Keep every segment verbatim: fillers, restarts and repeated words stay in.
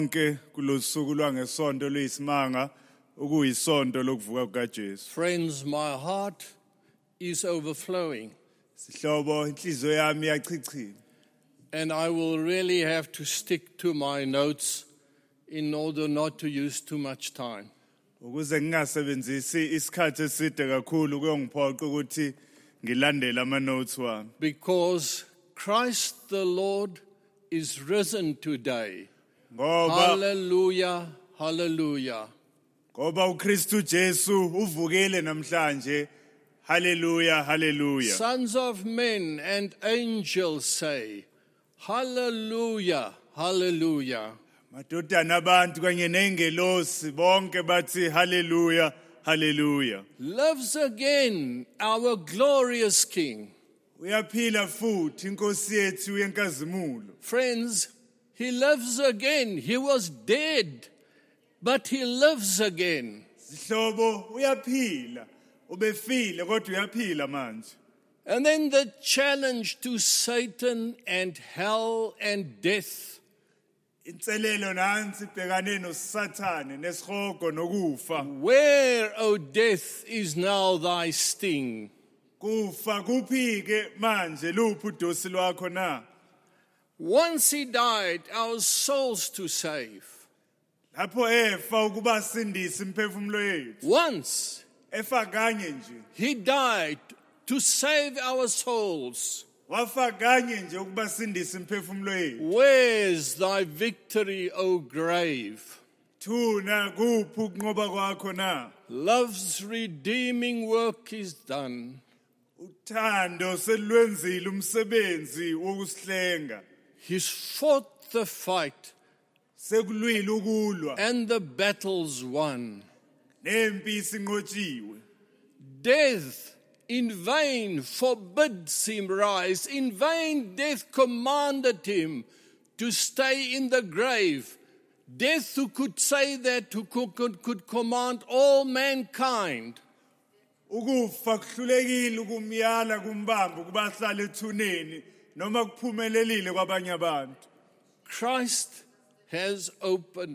Ke kulosuku lwangesonto luyisimanga ukuyisonto lokuvuka kukaJesu. Friends, my heart is overflowing, Sihlobo inhliziyo yami iyachichima. and I will really have to stick to my notes in order not to use too much time. Ukuze ngingasebenzisi isikhathi eside kakhulu kuyongiphoqa ukuthi ngilandele ama notes wami. Because Christ the Lord is risen today. Ngoba Hallelujah, hallelujah. ngoba uKristu Jesu uvukile namhlanje. Hallelujah, hallelujah. Sons of men and angels say, hallelujah, hallelujah. Madodana abantu kanye nengelosi bonke bathi hallelujah, hallelujah. Lives again our glorious King. Uyaphila futhi inkosi yethu yenkazimulo. Friends, he lives again. He was dead, but he lives again. Sihlobo uyaphila. Ubefile kodwa uyaphila manje. And then the challenge to Satan and hell and death. Inselelo nansi ibhekane noSathane nesihogo nokufa. Where, O death, is now thy sting? Kufa kuphike manje luphi udosi lwakho na? Once he died, our souls to save. Lapho efa ukuba sindisa imphefumulo yethu. Once Efa kanye nje. he died to save our souls. Wafa kanye nje ukuba sindisa imphefumulo yethu. Where's thy victory, O grave? Thuna kuphi ukunqoba kwakho na? Love's redeeming work is done. Uthando selwenzile umsebenzi wokusihlenga. He's fought the fight Sekulwile ukulwa. and the battle's won. Nempi sinqotshiwe. Death in vain forbids him rise. In vain death commanded him to stay in the grave. Death, who could say that, who could, could, could command all mankind. Ukufa kuhlulekile ukumyala kumbambo kuba hlale ethuneni noma kuphumelelile kwabanye abantu. Christ has opened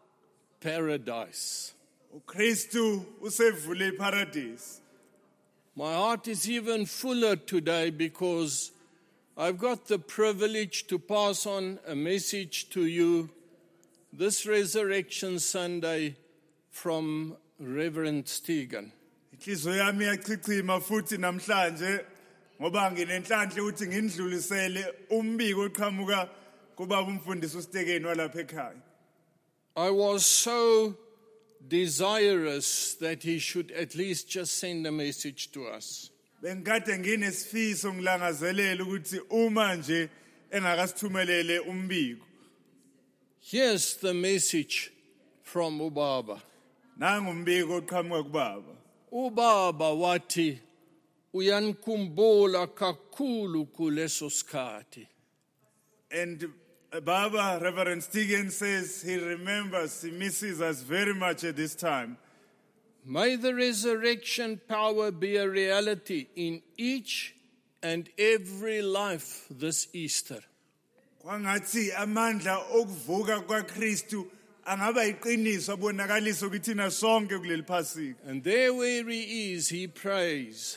paradise. uKristu usevule iparadise. My heart is even fuller today because I've got the privilege to pass on a message to you this Resurrection Sunday from Reverend Stegen. Inhliziyo yami iyachichima futhi namhlanje ngoba nginenhlanhla ukuthi ngindlulisele umbiko oqhamuka kubaba umfundisi uStekeni walapha ekhaya. I was so desirous that he should at least just send a message to us. Bengikade nginesifiso ngilangazelela ukuthi uma nje engakasithumelele umbiko. Here's the message from Ubaba. Nangu umbiko oqhamuka kubaba. Ubaba wati uyankumbula kakhulu kuleso skati. And uh, Baba, Reverend Stegen says he remembers, he misses us very much at this time. May the resurrection power be a reality in each and every life this Easter. Kwangathi amandla okuvuka kwaKristu angaba iqiniso abonakalisa ukuthi thina sonke kuleli Phasika. And there where he is, he prays.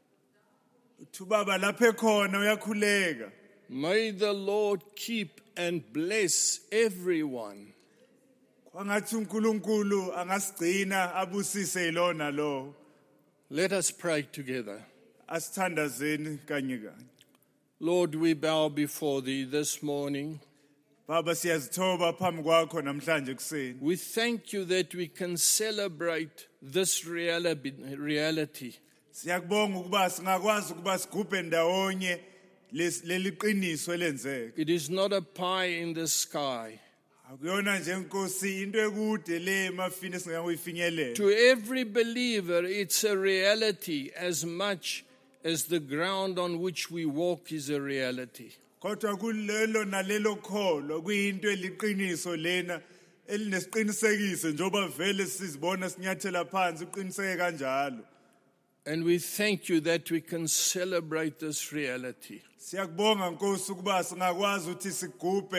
Uthi baba lapha ekhona uyakhuleka. May the Lord keep and bless everyone. Kwangathi uNkulunkulu angasigcina abusise ilona lo. Let us pray together. Asithandazeni kanye kanye. Lord, we bow before thee this morning. Baba siyazithoba phambi kwakho namhlanje kuseni. We thank you that we can celebrate this reali- reality. Siyakubonga ukuba singakwazi ukuba sigubhe ndawonye leli qiniso elenzeke. It is not a pie in the sky. Akuyona nje inkosi into ekude le emafini esingakuyfinyelela. To every believer, it's a reality as much as the ground on which we walk is a reality. Kodwa kulelo nalelo kholo kuyinto eliqiniso lena elinesiqinisekiso njoba vele sizibona sinyathela phansi uqiniseke kanjalo. And we thank you that we can celebrate this reality. Siyakubonga Nkosi ukuba singakwazi ukuthi sigubhe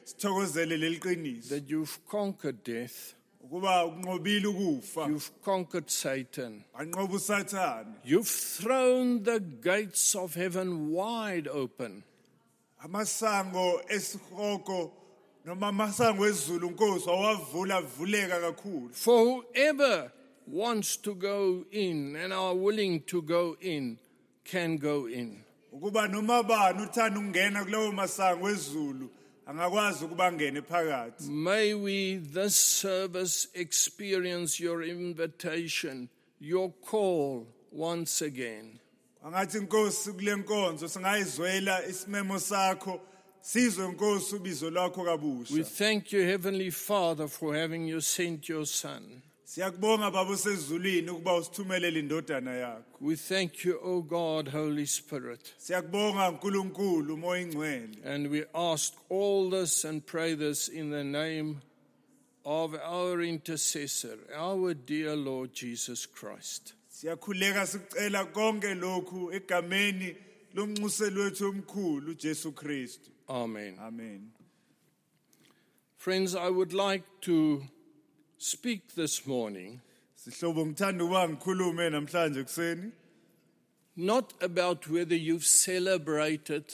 sithokozele leli qiniso that you've conquered death, ukuba unqobile ukufa you've conquered Satan. anqoba usathane You've thrown the gates of heaven wide open. amasango esihoko noma amasango ezulu Nkosi wawavula avuleka kakhulu For whoever wants to go in and are willing to go in can go in. ukuba noma bani uthanda ukungena kulowo masango ezulu angakwazi ukuba ngene phakathi. May we this service experience your invitation, your call once again. Angathi Nkosi kule nkonzo singayizwela isimemo sakho sizwe Nkosi ubizo lakho We kabusha. thank you, Heavenly Father, for having you sent your Son. Siyakubonga baba usezulwini ukuba usithumelele indodana yakho. We thank you, O God, Holy Spirit. Siyakubonga uNkulunkulu umoya ingcwele. And we ask all this and pray this in the name of our intercessor, our dear Lord Jesus Christ. Siyakhuleka sicela konke lokhu egameni lomnxuseli wethu omkhulu uJesu Kristu. Amen. Amen. Friends, I would like to speak this morning Sihlobo ngithanda ukuba ngikhulume namhlanje kuseni not about whether you've celebrated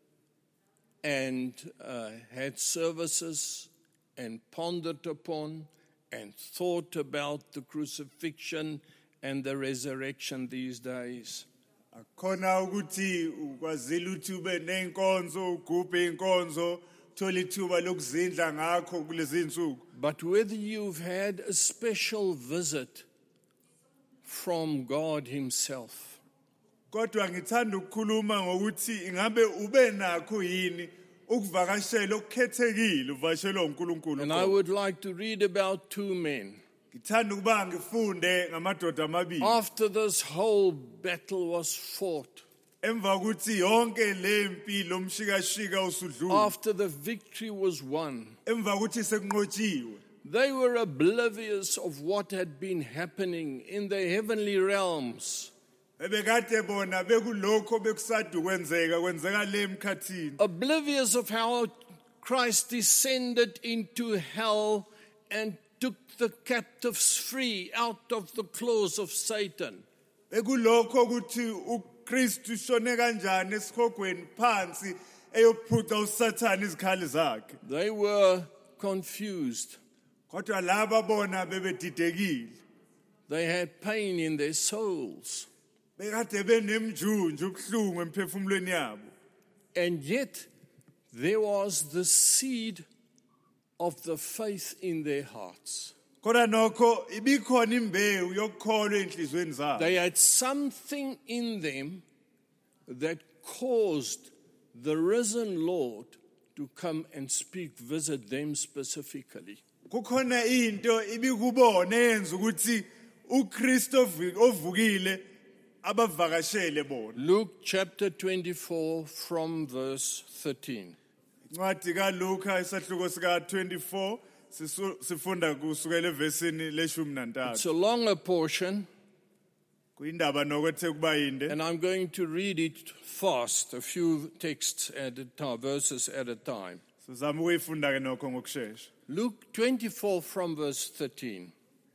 and uh, had services and pondered upon and thought about the crucifixion and the resurrection these days. akhona ukuthi ukwazile ukuthi ube nenkonzo ugubhe inkonzo thola ithuba lokuzindla ngakho kulezi insuku But whether you've had a special visit from God Himself, kodwa ngithanda ukukhuluma ngokuthi ingabe ube nakho yini ukuvakashela okukhethekile uvakashelwa uNkulunkulu. and I would like to read about two men. Ngithanda ukuba ngifunde ngamadoda amabili After this whole battle was fought, emva kokuthi yonke le mpilo umshikashika usudlula after the victory was won, emva kokuthi sekunqotshiwe they were oblivious of what had been happening in the heavenly realms, bebekade bona bekulokho bekusada kwenzeka kwenzeka le emkhathini oblivious of how Christ descended into hell and took the captives free out of the claws of Satan. bekulokho ukuthi uKristu ushone kanjani esihogweni phansi eyophuca uSathane izikhali zakhe They were confused. kodwa laba bona bebedidekile They had pain in their souls. bekade benemjunju ubuhlungu emphefumulweni yabo And yet, there was the seed of the faith in their hearts. kodwa nokho ibikhona imbewu yokukholwa enhlizweni zabo They had something in them that caused the risen Lord to come and speak, visit them specifically. kukhona into ibikubona yenza ukuthi uKristu ovukile abavakashele bona Luke chapter twenty-four from verse thirteen. incwadi kaLuka isahluko sika twenty-four sisu- sifunda kusukela evesini leshumi nantathu It's a longer portion, kuyindaba nokwethe kuba yinde and I'm going to read it fast, a few texts at a time, verses at a time. sizama ukuyifunda ke nokho ngokusheshsha Luke twenty-four from verse thirteen.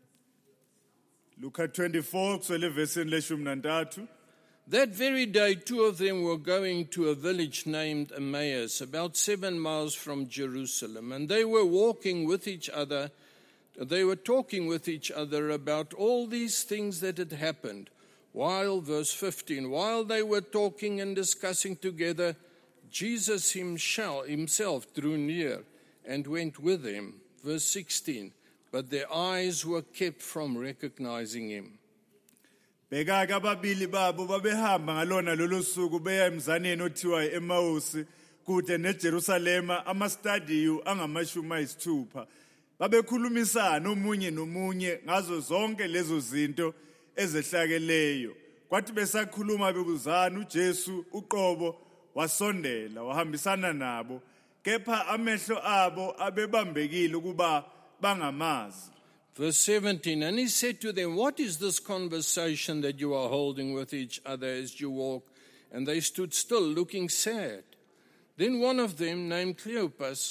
Luka twenty-four kusukela evesini leshumi nantathu That very day, two of them were going to a village named Emmaus, about seven miles from Jerusalem, and they were walking with each other. They were talking with each other about all these things that had happened. While, verse fifteen, while they were talking and discussing together, Jesus himself, himself drew near and went with them. Verse sixteen, but their eyes were kept from recognizing him. beka-ke ababili babo babehamba ngalona lolo suku beya emzaneni othiwa i-Emawusi kude neJerusalema amastadiyu angamashumi ayisithupha babekhulumisana omunye nomunye ngazo zonke lezo zinto ezehlakeleyo kwathi besakhuluma bekuzana uJesu uqobo wasondela wahambisana nabo kepha amehlo abo abebambekile ukuba bangamazi. Verse seventeen, and he said to them, what is this conversation that you are holding with each other as you walk? And they stood still, looking sad. Then one of them, named Cleopas,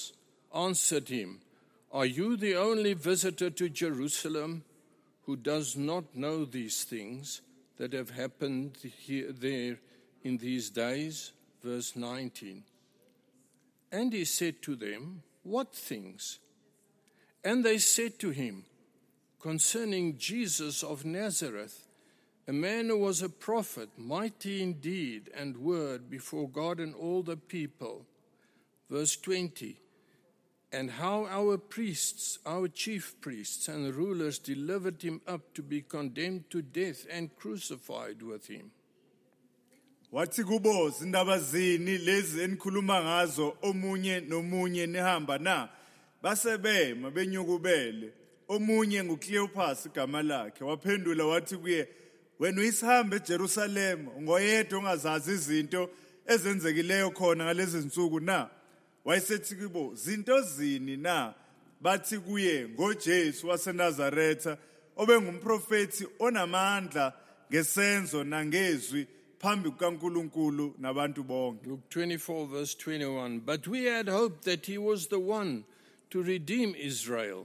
answered him, "Are you the only visitor to Jerusalem who does not know these things that have happened here, there in these days?" Verse nineteen. And he said to them, "What things?" And they said to him, "Concerning Jesus of Nazareth, a man who was a prophet, mighty in deed and word before God and all the people." Verse twenty. And how our priests, our chief priests and rulers delivered him up to be condemned to death and crucified with him. Wathi kubo zindaba zini lezi enikhuluma ngazo omunye nomunye nihamba na basebe mabenyukubele omunye nguCleopas igama lakhe waphendula wathi kuye, "Wena uyisihambe eJerusalem ngoyedwa ongazazi izinto ezenzekileyo khona ngalezi zinsuku na?" Wayesethi kubo, "Zinto zini na?" Bathi kuye, "NgoJesu waseNazaretha obengumprofethi onamandla ngesenzo nangezwi phambi kukaNkulunkulu nabantu bonke." Luke twenty-four verse twenty-one. But we had hoped that he was the one to redeem Israel.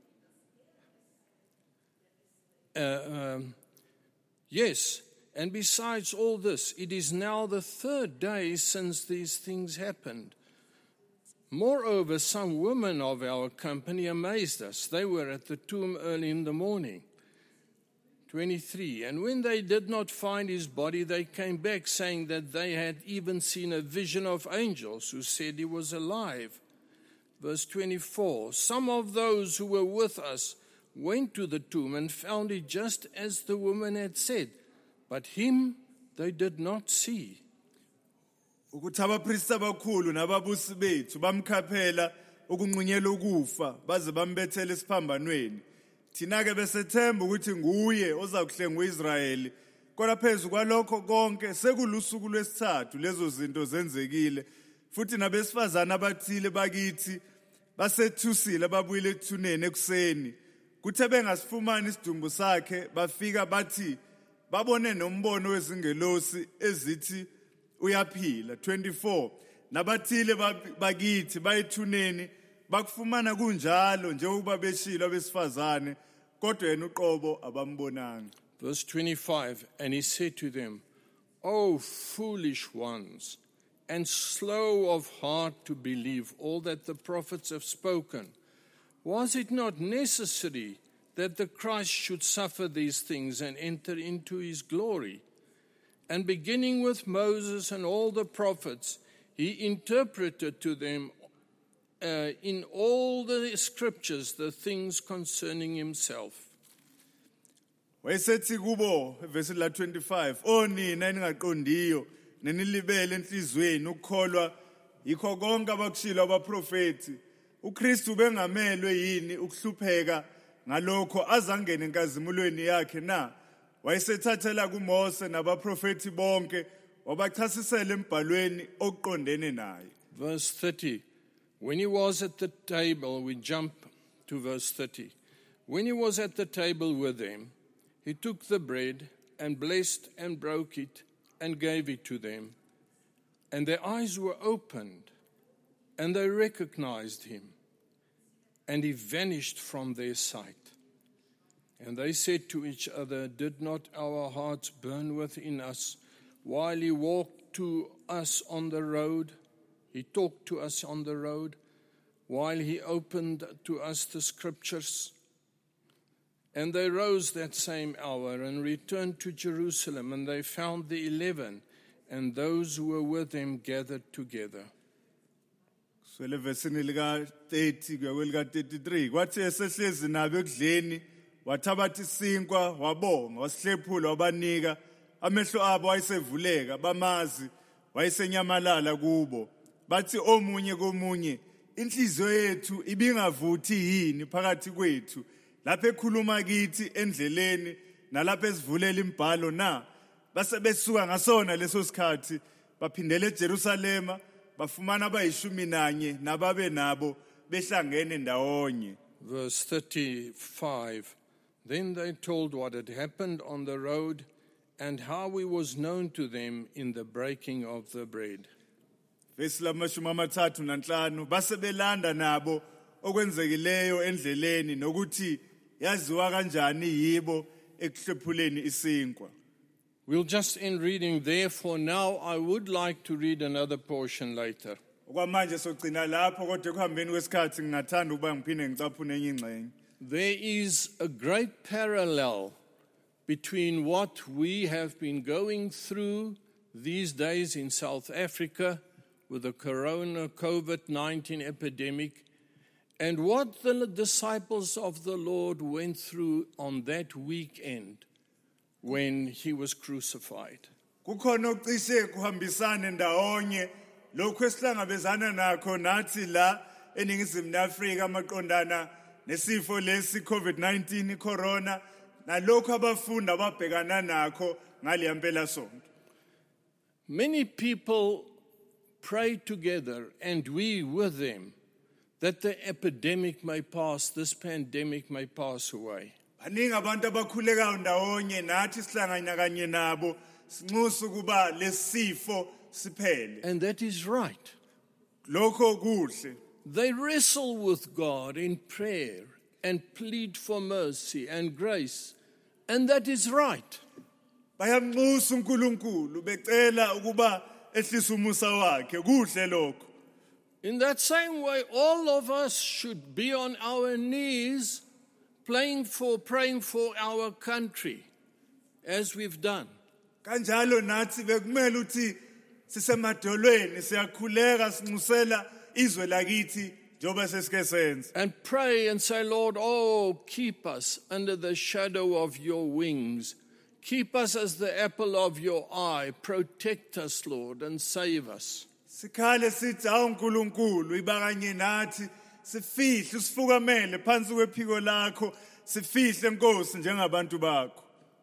Uh, um, yes, and besides all this, it is now the third day since these things happened. Moreover, some women of our company amazed us. They were at the tomb early in the morning. twenty-three. And when they did not find his body, they came back saying that they had even seen a vision of angels who said he was alive. Verse twenty-four. Some of those who were with us went to the tomb and found it just as the woman had said, but him they did not see. Ukuthi abapristi abakhulu nababusi bethu bamkhaphela ukunqunyela ukufa baze bambethele esiphambanweni. Thina ke besethemba ukuthi nguye ozakuhlenga uIsrayeli. Kodwa phezu kwalokho konke sekulusuku lwesithathu lezo zinto zenzekile. Futhi nabesifazana abathile bakithi basethusile babuyile ethuneni ekuseni. Kuthe bengasifumani isidumbu sakhe bafika bathi babone nombono wezingelosi ezithi uyaphila. twenty-four. Nabathile bakithi bayethuneni bakufumana kunjalo njengoba beshilo abesifazane kodwa yena uqobo abambonanga. Verse twenty-five. And he said to them, "O foolish ones, and slow of heart to believe all that the prophets have spoken. Was it not necessary that the Christ should suffer these things and enter into his glory?" And beginning with Moses and all the prophets, he interpreted to them uh, in all the scriptures the things concerning himself. Wayesethi kubo verse la twenty-five, "O nina eningaqondiyo nenilibele enhlizweni ukukholwa yikho konke abakushilo abaprofeti. uKristu bengamelwe yini ukuhlupheka ngalokho azangene enkazimulweni yakhe na? Wayesethathela kuMose nabaprofeti bonke wabachasisela embhalweni okuqondene naye." Verse thirty. When he was at the table, we jump to verse thirty. When he was at the table with them, he took the bread and blessed and broke it and gave it to them. And their eyes were opened, and they recognized him. And he vanished from their sight. And they said to each other, "Did not our hearts burn within us while he walked to us on the road? He talked to us on the road, while he opened to us the scriptures?" And they rose that same hour and returned to Jerusalem, and they found the eleven and those who were with them gathered together. Swele versini lika thirty kuya kwelika thirty-three. Kwathi esehlezi nabo ekudleni wathabatha isinkwa wabonga wasihlephula wabanika. Amehlo abo ayesevuleka bamazi wayesenyamalala kubo. Bathi omunye komunye, "Inhliziyo yethu ibingavuthi yini phakathi kwethu lapho ekhuluma kithi endleleni nalapho esivulela imbhalo na?" Base besuka ngasona leso sikhathi baphindela eJerusalema bafumana abayishumi nanye nababe nabo behlangene ndawonye. Verse thirty-five. Then they told what had happened on the road and how he was known to them in the breaking of the bread. verse lamashumi amathathu nanhlanu, base belanda nabo okwenzekileyo endleleni nokuthi yaziwa kanjani yibo ekuhlephuleni isinkwa. We'll just end reading there for now. I would like to read another portion later. Okwamanje sogcina lapho kodwa ekuhambeni kwesikhathi ngingathanda ukuba ngiphinde ngicaphune enye ingxenye. There is a great parallel between what we have been going through these days in South Africa with the corona COVID nineteen epidemic and what the disciples of the Lord went through on that weekend when he was crucified. Kukhona okucishe kuhambisane ndawonye lokho esihlangabezana nakho nathi la eningizimu Afrika maqondana nesifo lesi COVID nineteen corona nalokho abafunda ababhekana nakho ngale yampela sonto. Many people pray together, and we with them, that the epidemic may pass, this pandemic may pass away. Baningi abantu abakhulekayo ndawonye nathi sihlangana kanye nabo sinxusa ukuba lesifo siphele. And that is right. Lokho kuhle. They wrestle with God in prayer and plead for mercy and grace, and that is right. Bayamnxusa uNkulunkulu becela ukuba ehlise umusa wakhe, kuhle lokho. In that same way, all of us should be on our knees praying for, praying for our country, as we've done. Kanjalo nathi bekumele uthi sisemadolweni siyakhuleka sinxusela izwe lakithi njoba sesike senze. And pray and say, Lord, oh, keep us under the shadow of your wings. Keep us as the apple of your eye. Protect us, Lord, and save us. Sikhale sithi awu uNkulunkulu ibakanye nathi sifihle sifukamele phansi kwephiko lakho sifihle Nkosi njengabantu bakho.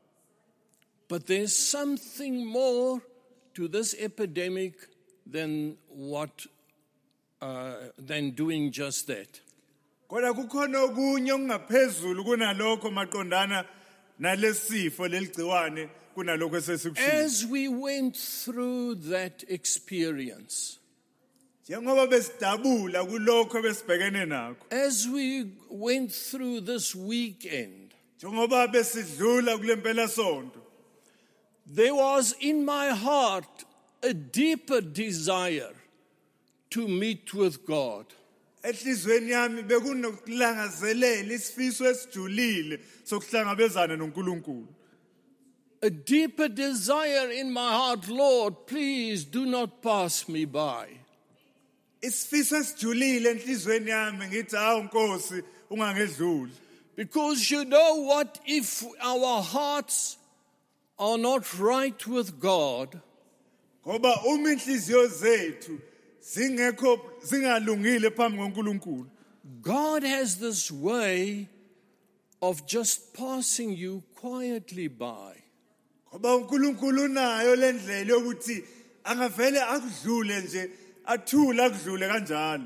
But there's something more to this epidemic than what uh, than doing just that. Kodwa kukhona okunye okungaphezulu kunalokho maqondana nalesifo leligciwane kunalokho esesikushilo. As we went through that experience, njengoba besidabula kulokho besibhekene nakho, as we went through this weekend, njengoba besidlula kulempela sonto, there was in my heart a deeper desire to meet with God. ehlizweni yami bekunokulangazelela isifiso esijulile sokuhlangabezana noNkulunkulu. A deeper desire in my heart, Lord, please do not pass me by. Isifiso esijulile enhlizweni yami ngithi hawu Nkosi ungangedluli. Because you know what, if our hearts are not right with God, Ngoba uma inhliziyo zethu zingekho zingalungile phambi koNkulunkulu, God has this way of just passing you quietly by. ngoba uNkulunkulu unayo lendlela yokuthi angavele akudlule nje athula akudlule kanjalo.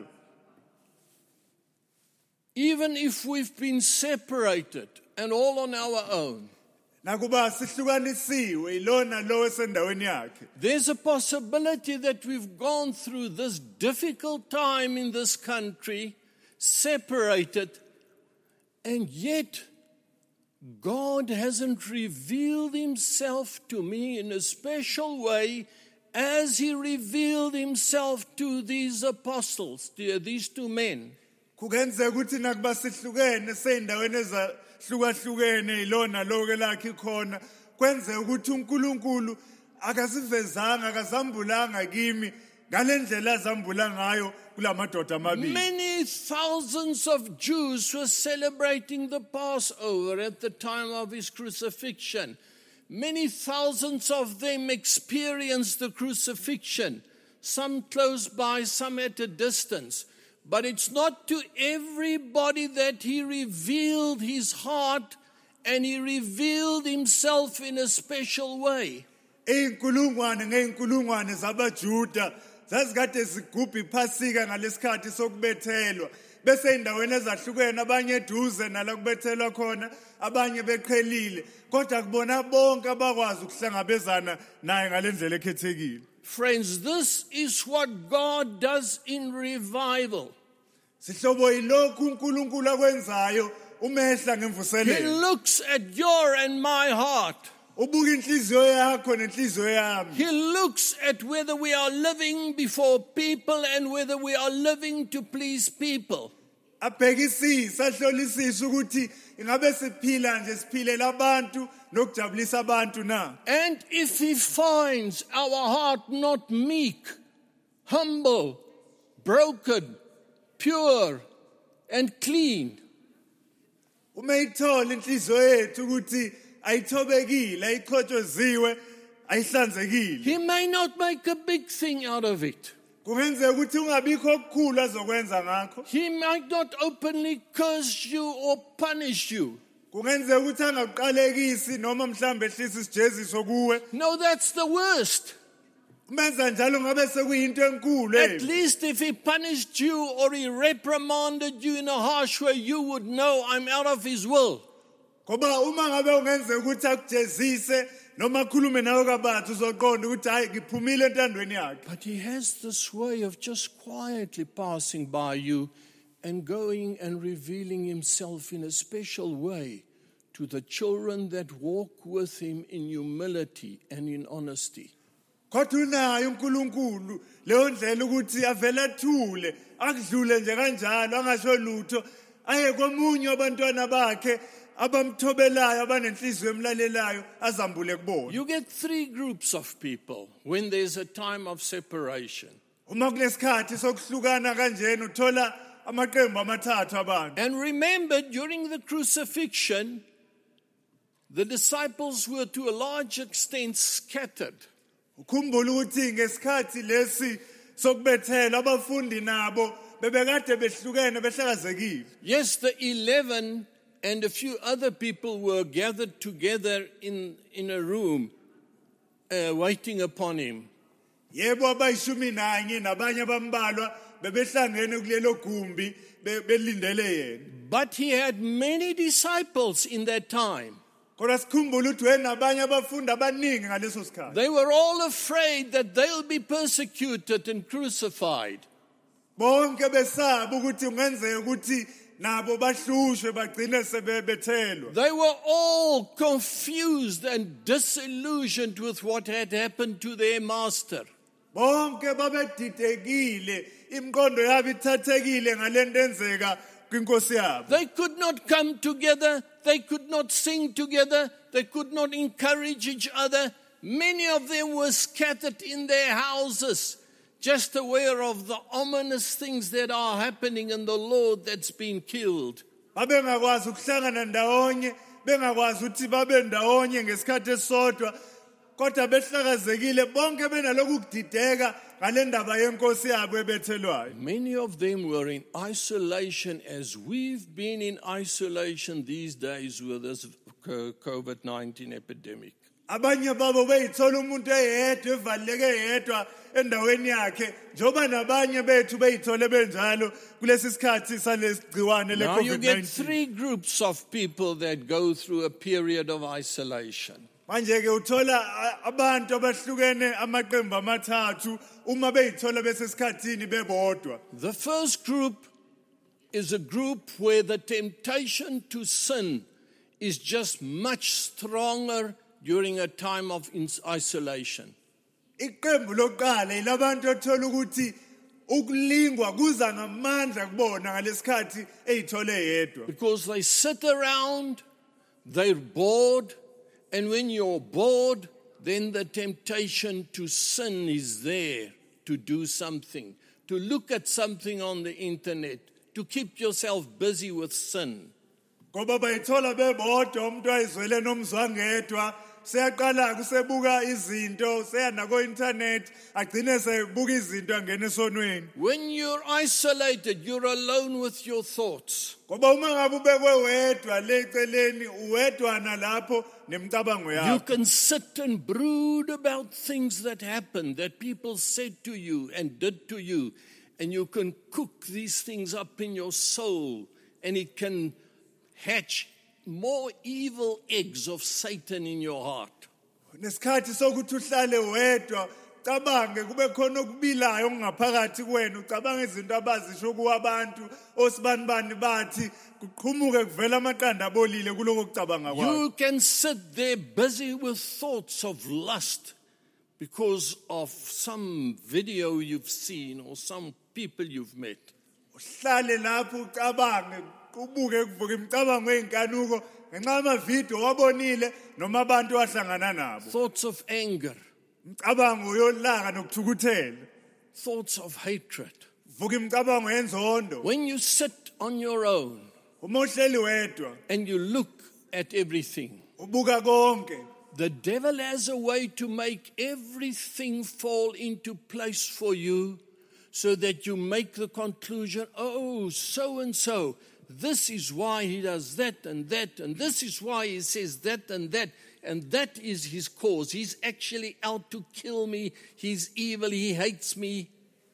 Even if we've been separated and all on our own, Nakuba sihlukanisiwe ilona lo esendaweni yakhe. there's a possibility that we've gone through this difficult time in this country, separated, and yet God hasn't revealed himself to me in a special way as he revealed himself to these apostles, to these two men. Kungenzeka ukuthi nakuba sihlukene seyindaweni ezahlukahlukene ilona lo ke lakhe khona kwenzeka ukuthi uNkulunkulu akasivezanga akazambulanga kimi ngalendlela azambula ngayo kulamadoda amabili. Many thousands of Jews were celebrating the Passover at the time of his crucifixion. Many thousands of them experienced the crucifixion, some close by, some at a distance. But it's not to everybody that he revealed his heart and he revealed himself in a special way. Inkulungwane ngeinkulungwane zabaJuda zazikade zigubha iPhasika ngalesikhathi sokubethelwa bese indaweni ezahlukene abanye eduze nala kubethelwa khona abanye beqhelile kodwa kubona bonke abakwazi ukuhlangabezana naye ngalendlela ekhethekile. Friends, this is what God does in revival. Sihlobo yilokhu uNkulunkulu akwenzayo umehla He ngemvuselelo. looks at your and my heart. Ubuka inhliziyo yakho nenhliziyo yami. He looks at whether we are living before people and whether we are living to please people. Abhekisisa ahlolisisa ukuthi ingabe siphila nje siphilela abantu nokujabulisa abantu na. And if he finds our heart not meek, humble, broken, pure, and clean, Uma ithola inhliziyo yethu ukuthi ayithobekile, ayiqhotshoziwe, ayihlanzekile. he may not make a big thing out of it. Kungenzeka ukuthi ungabikho okukhulu azokwenza ngakho. He might not openly curse you or punish you. Kungenzeka ukuthi angakuqalekisi noma mhlambe ehlisa isijeziso kuwe. No, that's the worst. Kumenza njalo ngabe sekuyinto enkulu. At least if he punished you or he reprimanded you in a harsh way, you would know I'm out of his will. Ngoba uma ngabe ungenzeka ukuthi akujezise noma akhulume nawe kabathi uzoqonda ukuthi hayi ngiphumile entandweni yakhe. But he has this way of just quietly passing by you and going and revealing himself in a special way to the children that walk with him in humility and in honesty. Kodwa unayo uNkulunkulu leyo ndlela ukuthi avela athule akudlule nje kanjalo angasho lutho aye komunye abantwana bakhe abamthobelayo abanenhliziyo emlalelayo azambule kubona. You get three groups of people when there's a time of separation. Uma kunesikhathi sokuhlukana kanjena uthola amaqembu amathathu abantu. And remember, during the crucifixion, the disciples were to a large extent scattered. Ukhumbula ukuthi ngesikhathi lesi sokubethela abafundi nabo bebekade behlukene behlakazekile. Yes, the eleven and a few other people were gathered together in, in a room, uh, waiting upon him. Yebo abayishumi nanye nabanye abambalwa bebehlangene kulelo gumbi belindele yena. But he had many disciples in that time. Kodwa sikhumbula ukuthi wenabanye abafundi abaningi ngaleso sikhathi. They were all afraid that they'll be persecuted and crucified. Bonke besaba ukuthi ungenzeka ukuthi nabo bahlushwe bagcine sebebethelwa. They were all confused and disillusioned with what had happened to their master. Bonke babedidekile, imqondo yabo ithathekile ngalento enzeka kwinkosi yabo. They could not come together. They could not sing together. They could not encourage each other. Many of them were scattered in their houses, just aware of the ominous things that are happening in the Lord that's been killed. Babengakwazi ukuhlangana ndawonye, bengakwazi ukuthi babe ndawonye ngesikhathi esodwa, kodwa behlakazekile bonke benaloku ukudideka ngale ndaba yenkosi yabo ebethelwayo. Many of them were in isolation, as we've been in isolation these days with this COVID nineteen epidemic. Abanye babo beyithola umuntu eyedwa evaleke yedwa endaweni yakhe, njoba nabanye bethu beyithole benjalo kulesi sikhathi salesigciwane le Now you COVID get nineteen. three groups of people that go through a period of isolation. Manje ke uthola abantu abahlukene amaqembu amathathu uma beyithola besesikhathini bebodwa. The first group is a group where the temptation to sin is just much stronger during a time of isolation. Iqembu lokuqala ilabantu othola ukuthi ukulingwa kuza ngamandla kubona ngalesikhathi eyithole yedwa. Because they sit around, they're bored, and when you're bored, then the temptation to sin is there, to do something, to look at something on the internet, to keep yourself busy with sin. Ngoba bayithola bebodwa umuntu ayizwele nomzwangedwa seyaqala kusebuka izinto seyana ko internet agcine sebuka izinto angena esonweni. When you're isolated, you're alone with your thoughts. Ngoba uma ngabe ubekwe wedwa leceleni uwedwana lapho nemicabango You yakho. can sit and brood about things that happened, that people said to you and did to you, and you can cook these things up in your soul, and it can hatch more evil eggs of Satan in your heart. Nesikhathi sokuthi uhlale wedwa ucabange kube khona okubilayo ngaphakathi kwenu ucabange izinto abazisho kuwabantu osibanibani bathi kuqhumuke kuvela amaqanda abolile kuloko kucabanga kwakho. You can sit there busy with thoughts of lust because of some video you've seen or some people you've met. Uhlale lapho ucabange ubuke kuvuka imicabango einkanuko ngenxa yamavideo wabonile noma abantu wahlangana nabo. Thoughts of anger, Imicabango yolaka nokuthukuthela. thoughts of hatred. Vuka imicabango yenzondo. When you sit on your own Uma uhleli wedwa and you look at everything, ubuka konke. the devil has a way to make everything fall into place for you so that you make the conclusion, oh, so and so, this is why he does that and that, and this is why he says that and that, and that is his cause. He's actually out to kill me. He's evil. He hates me.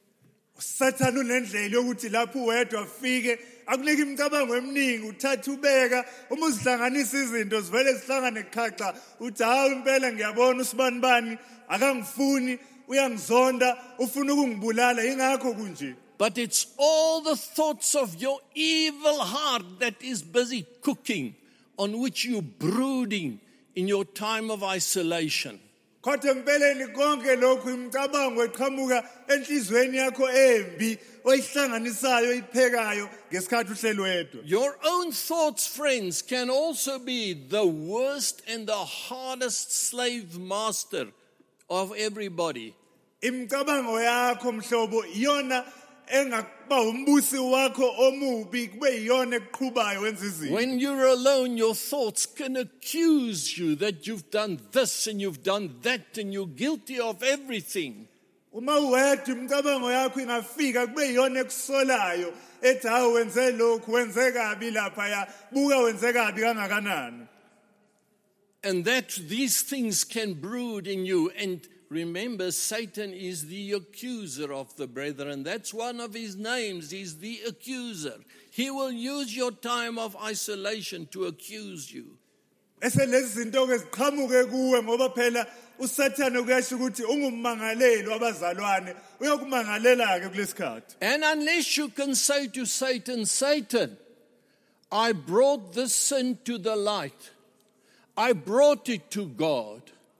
Satan unendlela yokuthi lapho wedwa afike akunika imicabango eminingi uthatha ubeka uma uzihlanganisa izinto zivele zihlangane kuxaxa uthi hawu impela ngiyabona usibani bani akangifuni uyangizonda ufuna ukungibulala ingakho kunje. But it's all the thoughts of your evil heart that is busy cooking, on which you're brooding in your time of isolation. Kodwa empeleni konke lokhu imicabango eqhamuka enhlizweni yakho embi oyihlanganisayo iphekayo ngesikhathi uhleli wedwa. Your own thoughts, friends, can also be the worst and the hardest slave master of everybody. Imicabango yakho mhlobo iyona engakuba umbusi wakho omubi kube iyona eqhubhayo wenza izinto. When you're alone, your thoughts can accuse you that you've done this and you've done that and you're guilty of everything. Uma uwedwa imicabango yakho ingafika kube iyona ekusolayo ethi hawu wenze lokhu wenze kabi lapha ya buka wenze kabi kangakanani. And that these things can brood in you. And remember, Satan is the accuser of the brethren. That's one of his names. He's the accuser. He will use your time of isolation to accuse you. Ese lezi zinto ke ziqhamuke kuwe ngoba phela uSathane kuyasho ukuthi ungummangaleli wabazalwane uyokumangalela ke kulesikhathi. And unless you can say to Satan, Satan, I brought this sin to the light. I brought it to God.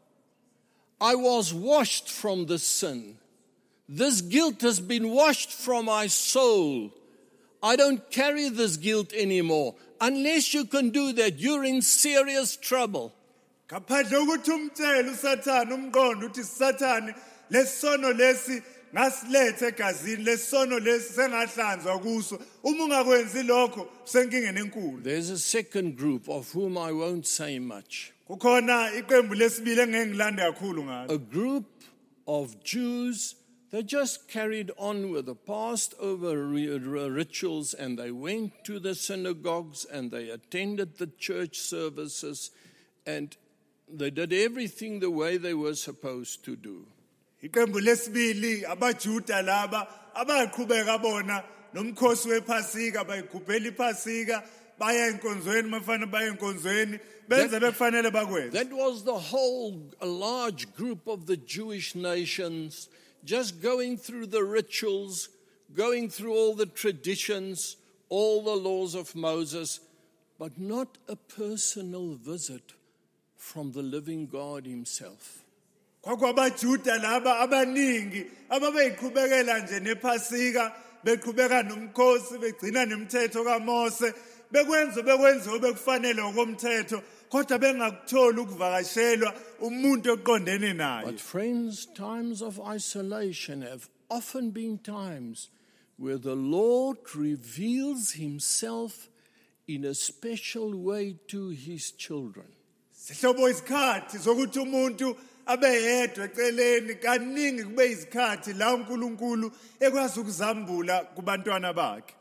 I was washed from the sin. This guilt has been washed from my soul. I don't carry this guilt anymore. Unless you can do that, you're in serious trouble. Ngaphandle ukuthi umtshele uSathane umqondo uthi Sathane lesono lesi ngasilethe egazini lesono lesi sengahlanzwa kuso uma ungakwenzi lokho senkingeni enkulu. There's a second group of whom I won't say much. Kukhona iqembu lesibili engengilanda kakhulu ngalo. A group of Jews that just carried on with the Passover rituals, and they went to the synagogues and they attended the church services and they did everything the way they were supposed to do. Iqembu lesibili abaJuda laba abaqhubeka bona nomkhosi wePhasika bayigubhela iPhasika baya enkonzweni mafana baya enkonzweni benze befanele bakwenze. That was the whole a large group of the Jewish nations just going through the rituals, going through all the traditions, all the laws of Moses, but not a personal visit from the living God himself. KwakubaJuda laba abaningi ababeyiqhubekela nje nePhasika beqhubeka nomkhosi begcina nemithetho kaMose bekwenza bekwenza obekufanele ngokomthetho kodwa bengakutholi ukuvakashelwa umuntu oqondene naye. But friends, times of isolation have often been times where the Lord reveals himself in a special way to his children. Sihlobo isikhathi sokuthi umuntu abe yedwa eceleni kaningi kube isikhathi la uNkulunkulu ekwazi ukuzambula kubantwana bakhe.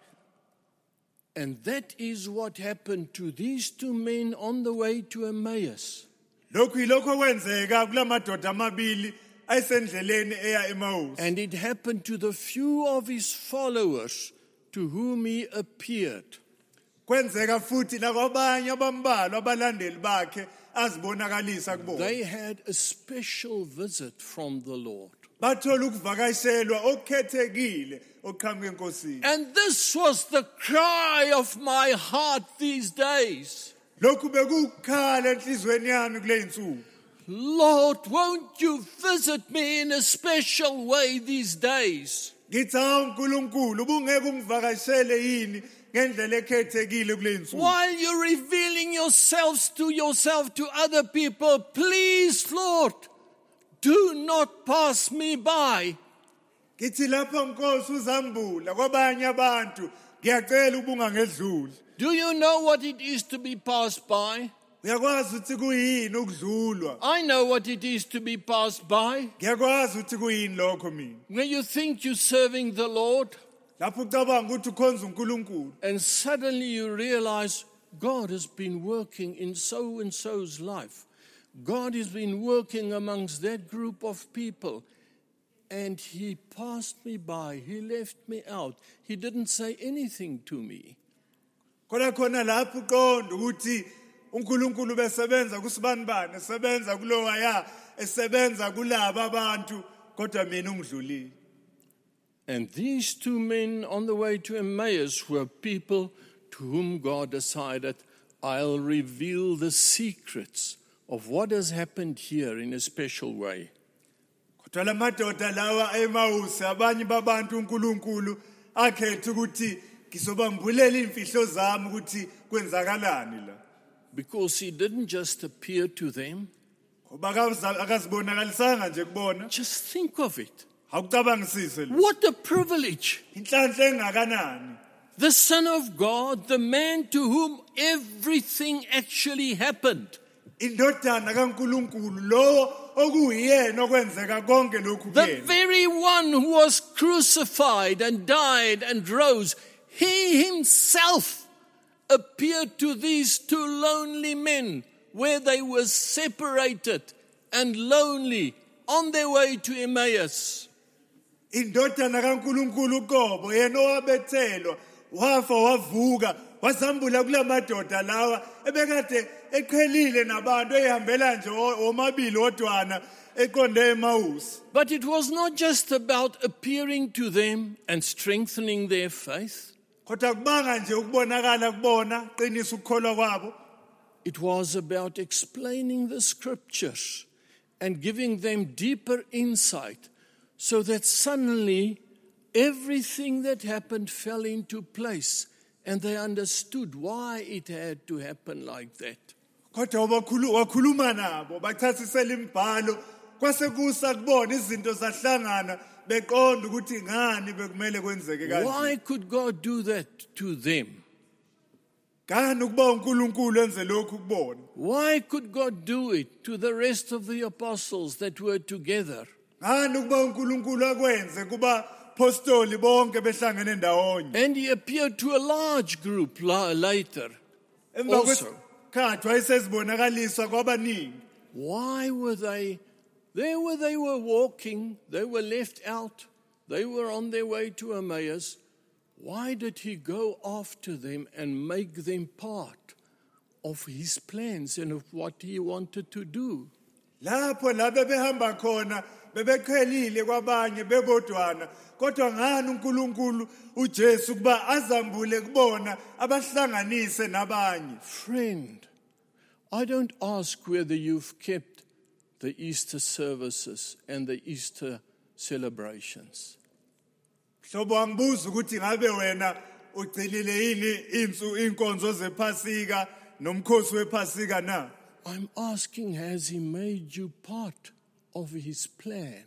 And that is what happened to these two men on the way to Emmaus. Lokhu yilokho kwenzeka kulamadoda amabili ayisendleleni eya eMaus. And it happened to the few of his followers to whom he appeared. Kwenzeka futhi nakwabanye abambalwa abalandeli bakhe azibonakalisa kubona. They had a special visit from the Lord. bathola ukuvakashelwa okukhethekile okuqhamuka enkosini. And this was the cry of my heart these days. Lokhu bekukhala enhlizweni yami kule insuku. Lord, won't you visit me in a special way these days? Ngithi hawu uNkulunkulu ubungeke ungivakashele yini ngendlela ekhethekile kule insuku. While you're revealing yourselves to yourself to other people, please, Lord, do not pass me by. Ngithi lapha Nkosi uzambula kwabanye abantu ngiyacela ubungangedluli. Do you know what it is to be passed by? Uyakwazi ukuthi kuyini ukudlulwa. I know what it is to be passed by. Ngiyakwazi ukuthi kuyini lokho mina. When you think you're serving the Lord, Lapho ucabanga ukuthi ukhonza uNkulunkulu. and suddenly you realize God has been working in so-and-so's life. God has been working amongst that group of people. And he passed me by. He left me out. He didn't say anything to me. Khona khona lapho uqonda ukuthi uNkulunkulu besebenza kusibanibani, esebenza kulowa ya, esebenza kulabo abantu, kodwa mina ungidlulile. And these two men on the way to Emmaus were people to whom God decided, I'll reveal the secrets of what has happened here in a special way. Kodwa la madoda lawa eMawusi abanye babantu uNkulunkulu akhetha ukuthi ngizobambulela imfihlo zami ukuthi kwenzakalani la. Because he didn't just appear to them. Ngoba akazibonakalisanga nje kubona. Just think of it. Awucabangisise lo. What a privilege. Inhlanhla engakanani. The Son of God, the man to whom everything actually happened. Indodana kaNkulunkulu lo okuyena okwenzeka konke lokhu The kuyena. very one who was crucified and died and rose, he himself appeared to these two lonely men where they were separated and lonely on their way to Emmaus. Indodana kaNkulunkulu uqobo yena owabethelwa wafa wavuka wasambula kulamadoda lawa ebekade eqhelile nabantu ehambela nje omabili odwana eqonde eMawusi. But it was not just about appearing to them and strengthening their faith. Kodwa kubanga nje ukubonakala kubona qinisa ukukholwa kwabo. It was about explaining the scriptures and giving them deeper insight so that suddenly everything that happened fell into place and they understood why it had to happen like that. Kodwa wakhulu wakhuluma nabo bachasisela imibhalo kwase kusa kubona izinto zahlangana beqonda ukuthi ngani bekumele kwenzeke kanje. Why could God do that to them? Ngani ukuba uNkulunkulu enze lokhu kubona? Why could God do it to the rest of the apostles that were together? Ngani ukuba uNkulunkulu akwenze kuba apostoli bonke behlangene ndawonye? And he appeared to a large group la- later. Emva Also. kwesikhathi wayesezibonakaliswa kwabaningi. Why were they there? Where they were walking, they were left out. They were on their way to Emmaus. Why did he go after them and make them part of his plans and of what he wanted to do? Lapho la bebehamba khona bebeqhelile kwabanye bebodwana kodwa ngani uNkulunkulu uJesu kuba azambule kubona abahlanganise nabanye. Friend, I don't ask whether you've kept the Easter services and the Easter celebrations. Hlobo angibuza ukuthi ngabe wena ugcinile yini insu inkonzo zePhasika nomkhosi wePhasika na? I'm asking, has he made you part of his plan?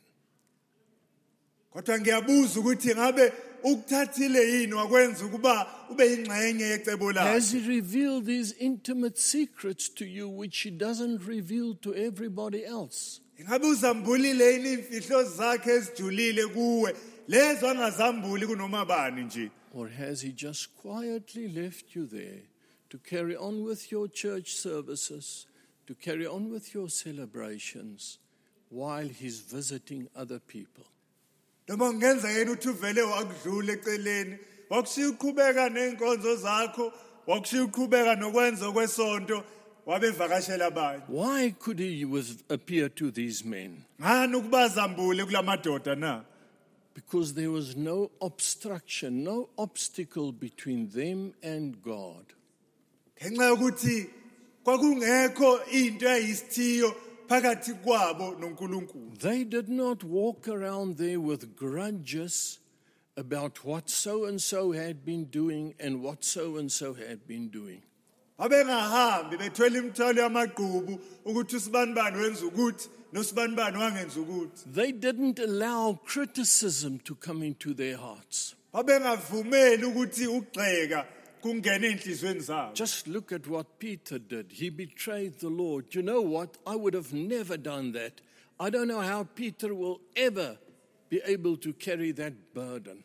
Kodwa ngiyabuza ukuthi ngabe ukuthathile yini wakwenza ukuba ube ingxenye yecebo Has lakhe? he revealed these intimate secrets to you which he doesn't reveal to everybody else? Ingabe uzambulile yini imfihlo zakhe ezijulile kuwe lezo angazambuli kunoma bani nje? Or has he just quietly left you there to carry on with your church services, to carry on with your celebrations while he's visiting other people? Noma kungenza yena uthi uvele wakudlula eceleni wakushiya uqhubeka nenkonzo zakho wakushiya uqhubeka nokwenza kwesonto wabevakashela abanye. Why could he was, appear to these men? Ngani ukubazambule kulamadoda na? Because there was no obstruction, no obstacle between them and God. Ngenxa yokuthi kwakungekho into eyisithiyo phakathi kwabo noNkulunkulu. They did not walk around there with grudges about what so-and-so had been doing and what so-and-so had been doing. Abengahambi bethwele imithwalo yamagqubu ukuthi usibanibani wenza ukuthi nosibanibani wangenza ukuthi. They didn't allow criticism to come into their hearts. Babengavumeli ukuthi ugxeka kungena enhlizweni zabo. Just look at what Peter did. He betrayed the Lord. You know what? I would have never done that. I don't know how Peter will ever be able to carry that burden.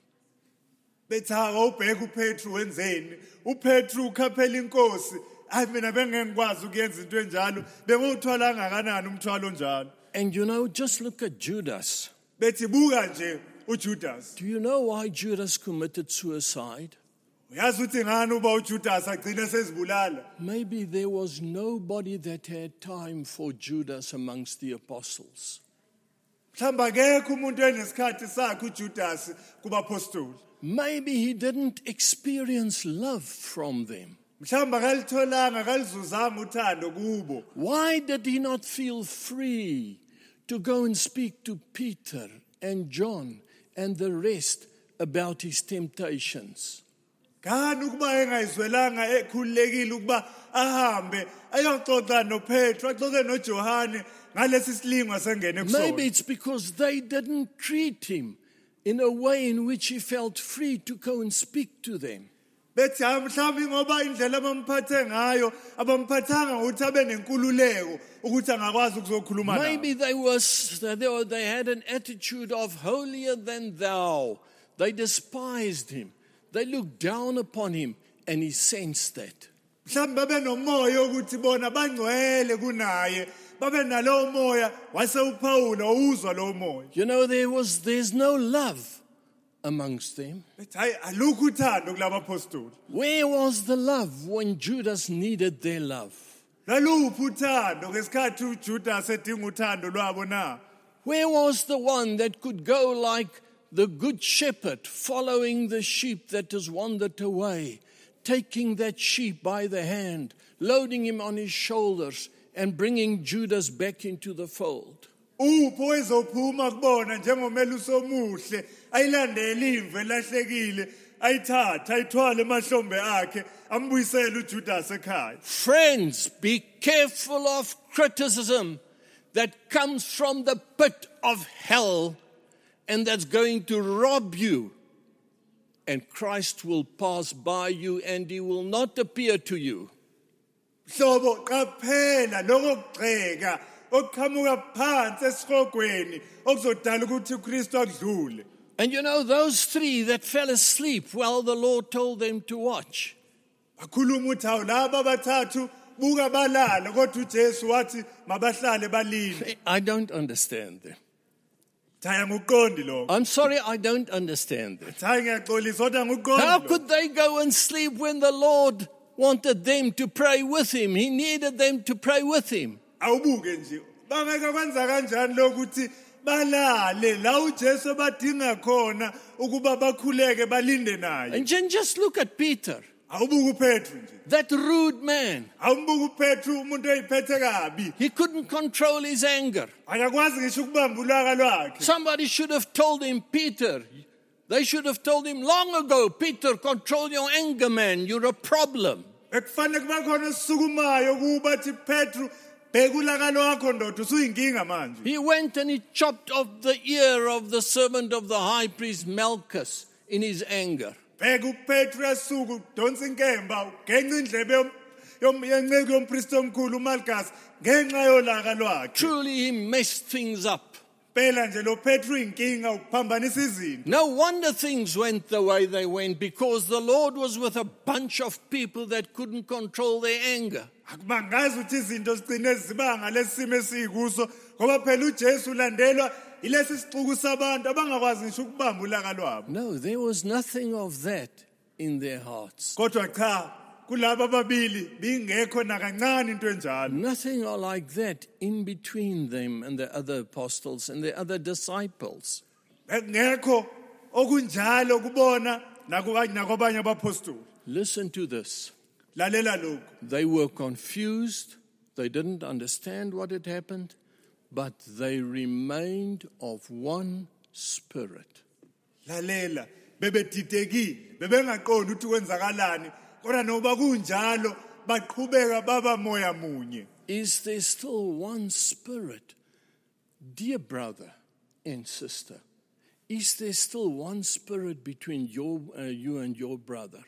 Betha ubheka uPetru wenzeni? uPetru ukhaphela inkosi. Hayi mina bengengikwazi ukuyenza into enjalo. Benguthwala kangakanani umthwalo njalo. And you know, just look at Judas. Bethi buka nje uJudas. Do you know why Judas committed suicide? Uyazi uthi ngani uba uJudas agcina sezibulala? Maybe there was nobody that had time for Judas amongst the apostles. Mhlamba akekho umuntu enesikhathi sakhe uJudas kubapostoli. Maybe he didn't experience love from them. Mhlamba akalitholanga akalizuzanga uthando kubo. Why did he not feel free to go and speak to Peter and John and the rest about his temptations? Ngani ukuba engayizwelanga ekhululekile ukuba ahambe ayoxoxa noPetru axoxe noJohane ngalesi silingwa sengene kusona. Maybe it's because they didn't treat him in a way in which he felt free to go and speak to them. Bethi mhlawumbe ngoba indlela abamphathe ngayo abamphathanga ukuthi abe nenkululeko ukuthi angakwazi ukuzokhuluma nabo. Maybe they was they were, they had an attitude of holier than thou. They despised him. They looked down upon him, and he sensed that. Mhlawumbe babe nomoya ukuthi bona bangcwele kunaye. Babe nalowo moya wase uPaul uzwa lowo moya. You know, there was there's no love amongst them. Bethi hayi alukho uthando kulabapostoli. Where was the love when Judas needed their love? Laluphi uthando ngesikhathi uJudas edinga uthando lwabo na? Where was the one that could go like the good shepherd following the sheep that has wandered away, taking that sheep by the hand, loading him on his shoulders, and bringing Judas back into the fold? Upho ezophuma kubona njengomelusi omuhle ayilandele imve lahlekile ayithatha ayithwale emahlombe akhe ambuyisele uJudas ekhaya. Friends, be careful of criticism that comes from the pit of hell and that's going to rob you. And Christ will pass by you and he will not appear to you. Hlobo qaphela lokugxeka okuqhamuka phansi esihogweni okuzodala ukuthi uKristu akudlule. And you know, those three that fell asleep while the Lord told them to watch. Bakhuluma uthi awu laba bathathu buka balala kodwa uJesu wathi mabahlale balile. I don't understand them. Thaya nguqondi lo. I'm sorry, I don't understand them. Thaya ngiyaxolisa kodwa nguqondi. How could they go and sleep when the Lord wanted them to pray with him? He needed them to pray with him. Awubuke nje. Bangeke kwenza kanjani lokuthi balale la uJesu badinga khona ukuba bakhuleke balinde naye. And then just look at Peter. Awubuke uPetru nje. That rude man. Awubuke uPetru umuntu oyiphethe kabi. He couldn't control his anger. Akakwazi ngisho ukubamba ulaka lwakhe. Somebody should have told him, Peter. They should have told him long ago, Peter, control your anger, man. You're a problem. Ekufanele kuba khona esisukumayo kuba thi Petru bheka ulaka lwakho ndoda usuyinkinga manje. He went and he chopped off the ear of the servant of the high priest Malchus in his anger. Bheka uPetru esuku donsa inkemba ugenca indlebe yenceku yompristi omkhulu uMalchus ngenxa yolaka lwakhe. Truly he messed things up. Phela nje lo Petru inkinga ukuphambanisa izinto. No wonder things went the way they went, because the Lord was with a bunch of people that couldn't control their anger. Akubangazi ukuthi izinto zigcine zibanga lesimo esikuso ngoba phela uJesu ulandelwa ilesi sixuku sabantu abangakwazi ngisho ukubamba ulaka lwabo. No, there was nothing of that in their hearts. Kodwa cha kulaba ababili bingekho nakancane into enjalo. Nothing like that in between them and the other apostles and the other disciples. Ngekho okunjalo kubona nakwabanye abapostoli. Listen to this. Lalela lokho. They were confused. They didn't understand what had happened, but they remained of one spirit. Lalela bebedidekile bebengaqondi ukuthi kwenzakalani kodwa noba kunjalo baqhubeka baba moya munye. Is there still one spirit? Dear brother and sister, is there still one spirit between your, uh, you and your brother?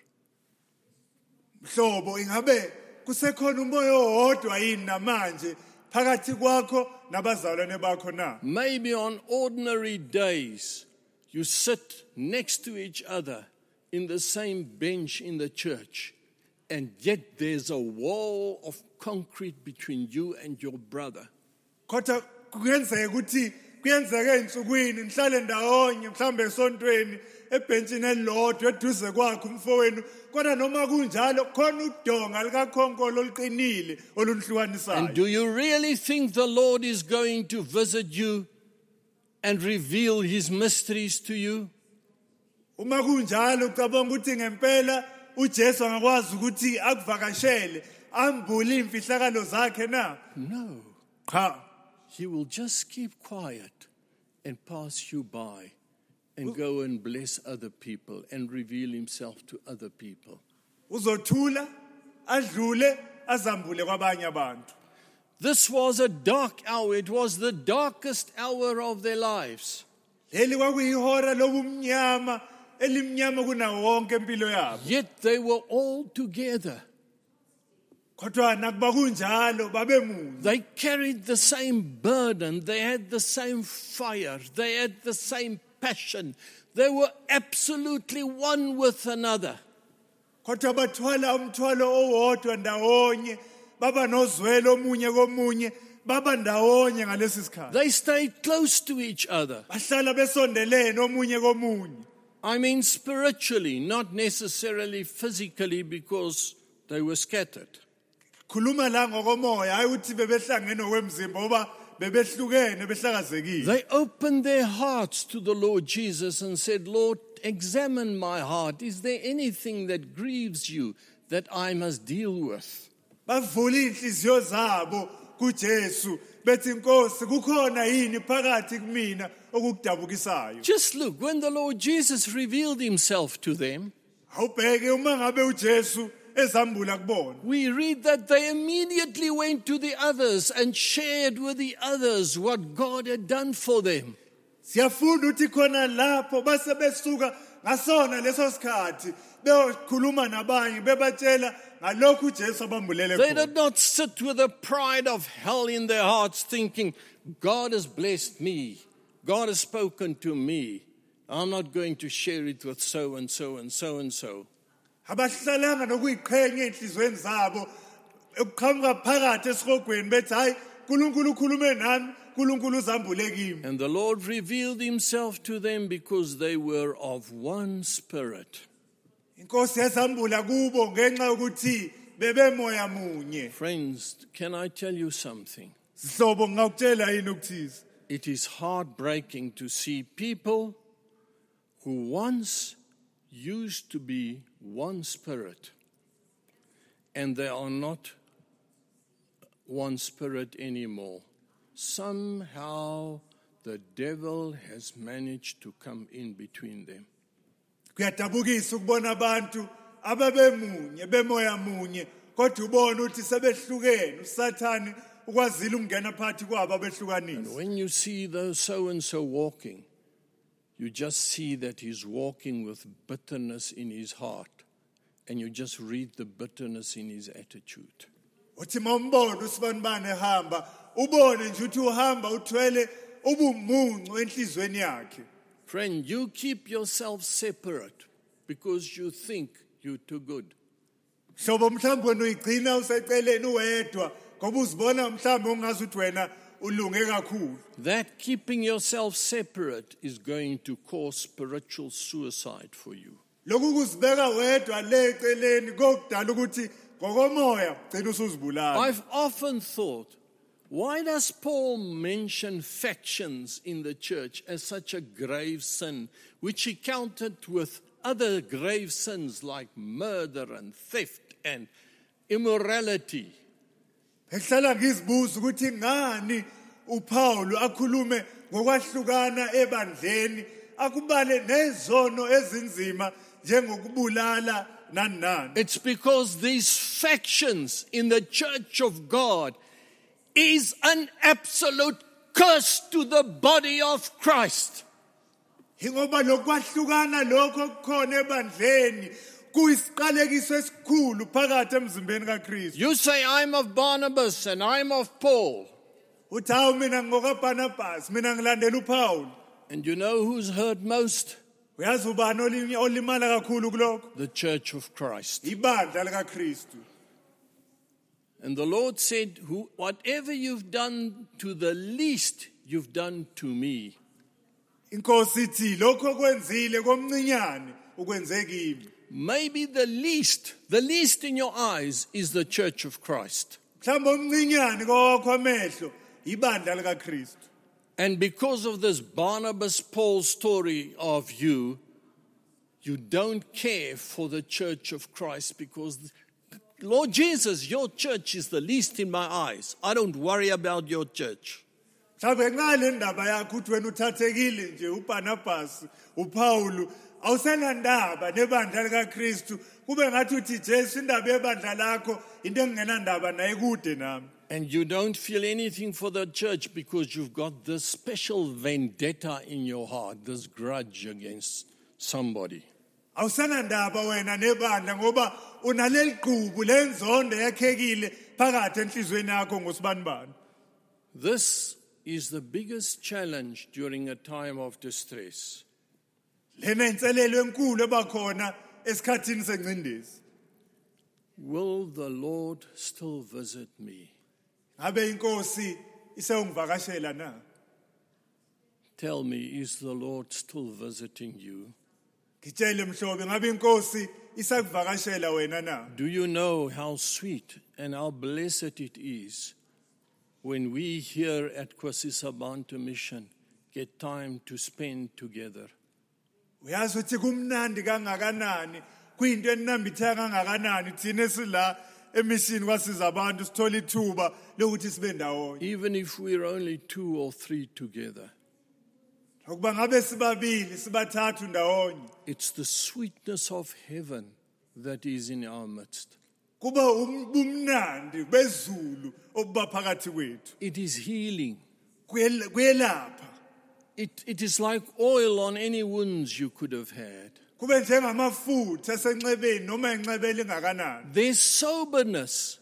Mhlobo ingabe kusekhona umoya owodwa yini namanje phakathi kwakho nabazalwane bakho na? Maybe on ordinary days you sit next to each other in the same bench in the church, and yet there's a wall of concrete between you and your brother. Kodwa kuyenzeka ukuthi kuyenzeka ensukwini nihlale ndawonye mhlambe esontweni ebhenchini elilodwa eduze kwakho umfowenu kodwa noma kunjalo khona udonga likakhonkolo oluqinile olunhlukanisayo. And do you really think the Lord is going to visit you and reveal his mysteries to you? Uma kunjalo ucabanga ukuthi ngempela uJesu angakwazi ukuthi akuvakashele ambule imfihlakalo zakhe na? No. Cha. He will just keep quiet and pass you by and go and bless other people and reveal himself to other people. Uzothula adlule azambule kwabanye abantu. This was a dark hour. It was the darkest hour of their lives. Leli kwakuyihora lobumnyama elimnyama kunawo wonke empilo yabo. Yet they were all together. Kodwa nakuba kunjalo babemunye. They carried the same burden. They had the same fire. They had the same passion. They were absolutely one with another. Kodwa bathwala umthwalo owodwa ndawonye baba nozwelo omunye komunye baba ndawonye ngalesi sikhathi. They stayed close to each other. Bahlala besondelene omunye komunye. I mean spiritually, not necessarily physically, because they were scattered. Khuluma la ngokomoya hayi uthi bebehlangene ngokwemzimba ngoba bebehlukene behlakazekile. They opened their hearts to the Lord Jesus and said, Lord, examine my heart. Is there anything that grieves you that I must deal with? Bavula inhliziyo zabo kuJesu bethi Nkosi kukhona yini phakathi kumina okukudabukisayo. Just look, when the Lord Jesus revealed himself to them, Awubheke uma ngabe uJesu ezambula kubona. we read that they immediately went to the others and shared with the others what God had done for them. Siyafunda ukuthi khona lapho base besuka ngasona leso sikhathi beyokhuluma nabanye bebatshela ngalokhu uJesu abambulele They khona. did not sit with the pride of hell in their hearts thinking, God has blessed me. God has spoken to me. I'm not going to share it with so and so and so and so. Abahlalanga nokuyiqhenya enhlizweni zabo ukuqhamuka phakathi esihogweni bethi hayi uNkulunkulu ukhulume nami uNkulunkulu uzambule kimi. And the Lord revealed himself to them because they were of one spirit. Inkosi yazambula kubo ngenxa yokuthi bebemoya munye. Friends, can I tell you something? Sihlobo ngakutshela yini ukuthize? It is heartbreaking to see people who once used to be one spirit, and they are not one spirit anymore. Somehow the devil has managed to come in between them. Kuyadabukisa ukubona abantu ababemunye bemoya munye kodwa ubona ukuthi sebehlukene uSathane ukwazile ukungena phakathi kwabo abehlukanisa. When you see those so and so walking, you just see that he's walking with bitterness in his heart, and you just read the bitterness in his attitude. Uthi mombona usibanibani ehamba ubone nje ukuthi uhamba uthwele ubumuncu enhlizweni yakhe. Friend, you keep yourself separate because you think you're too good. Hlobo mhlawumbe wena uyigcina useceleni uwedwa ngoba uzibona mhlawumbe ungazi ukuthi wena ulunge kakhulu. That keeping yourself separate is going to cause spiritual suicide for you. lokhu kuzibeka wedwa le eceleni kokudala ukuthi ngokomoya gcina usuzibulala. I've often thought, why does Paul mention factions in the church as such a grave sin, which he counted with other grave sins like murder and theft and immorality? Ngihlala ngizibuza ukuthi ngani uPaul akhulume ngokwahlukana ebandleni akubale nezono ezinzima njengokubulala nani nani. It's because these factions in the church of God is an absolute curse to the body of Christ. Ingoba lokwahlukana lokho kukhona ebandleni kuyisiqalekiso esikhulu phakathi emzimbeni kaKristu. You say, I'm of Barnabas and I'm of Paul. Uthi hawu mina ngokaBarnabas mina ngilandela uPaul. And you know who's hurt most? Uyazi ubani olinye olimala kakhulu kulokho? The church of Christ. Ibandla likaKristu. And the Lord said, "Who, whatever you've done to the least, you've done to me." Inkosi ithi lokho kwenzile komncinyane ukwenze kimi. Maybe the least, the least in your eyes is the church of Christ. Mhlawumbe omncinyane kowakho amehlo ibandla likaKristu. And because of this Barnabas Paul story of you, you don't care for the church of Christ because, Lord Jesus, your church is the least in my eyes. I don't worry about your church. Mhlawumbe ngale ndaba yakho uthi wena uthathekile nje uBarnabas uPaul awusenandaba nebandla likaKristu kube ngathi uthi Jesu indaba yebandla lakho into engenandaba naye kude nami. And you don't feel anything for the church because you've got this special vendetta in your heart, this grudge against somebody. Awusenandaba wena nebandla ngoba unaleli gqubu lenzondo yakhekile phakathi enhlizweni yakho ngosibanibani. This is the biggest challenge during a time of distress. Lena inselelo enkulu ebakhona esikhathini sencindezi. Will the Lord still visit me? Abe inkosi isewungivakashela na? Tell me, is the Lord still visiting you? Ngitshele mhlobo ngabe inkosi isakuvakashela wena na? Do you know how sweet and how blessed it is when we here at Kwasisa Bantu Mission get time to spend together? Uyazi ukuthi kumnandi kangakanani kuyinto enambitheka kangakanani thina sila emission kwasiza abantu sithola ithuba lokuthi sibe ndawonye. Even if we're only two or three together. Ukuba ngabe sibabili sibathathu ndawonye. It's the sweetness of heaven that is in our midst. Kuba ubumnandi bezulu obuba phakathi kwethu. It is healing. Kuyelapha. It, it is like oil on any wounds you could have had. Kube njengamafutha esenxebeni noma enxebele ngakanani. There's soberness.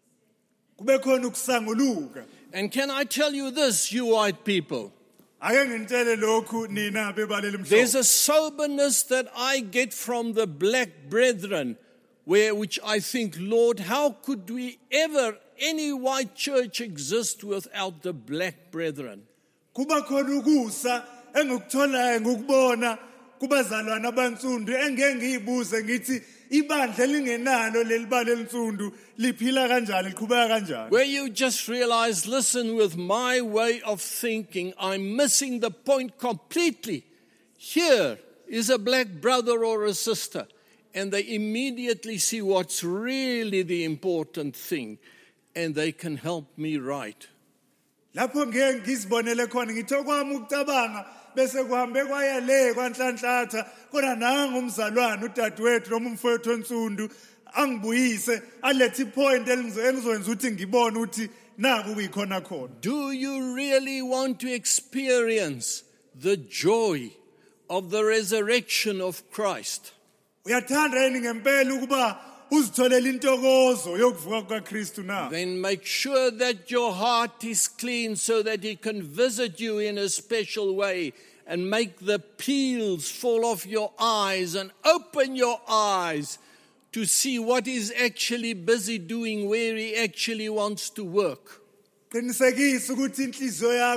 Kube khona ukusanguluka. And can I tell you this, you white people? Ake ngintshele lokhu nina bebaleli mhlobo. There's a soberness that I get from the black brethren, where which I think, Lord, how could we ever, any white church exist without the black brethren? Kuba khona ukusa engikutholayo ngokubona kubazalwana abansundu engeke ngiyibuze ngithi ibandla lingenalo lelibala elinsundu liphila kanjani liqhubeka kanjani. Where you just realize, listen, with my way of thinking, I'm missing the point completely. Here is a black brother or a sister, and they immediately see what's really the important thing, and they can help me right. Lapho ngeke ngizibonele khona ngithi okwami ukucabanga bese kuhambe kwaya le kwanhlanhlatha kodwa nanga umzalwane udadewethu noma umfowethu onsundu angibuyise alethe ipoint engizokwenza ukuthi ngibone ukuthi naku kuyikhona khona. Do you really want to experience the joy of the resurrection of Christ? Uyathanda yini ngempela ukuba uzitholela intokozo yokuvuka kukaKristu na? Then make sure that your heart is clean so that he can visit you in a special way and make the peels fall off your eyes and open your eyes to see what he's actually busy doing, where he actually wants to work. Qinisekisa ukuthi inhliziyo yakho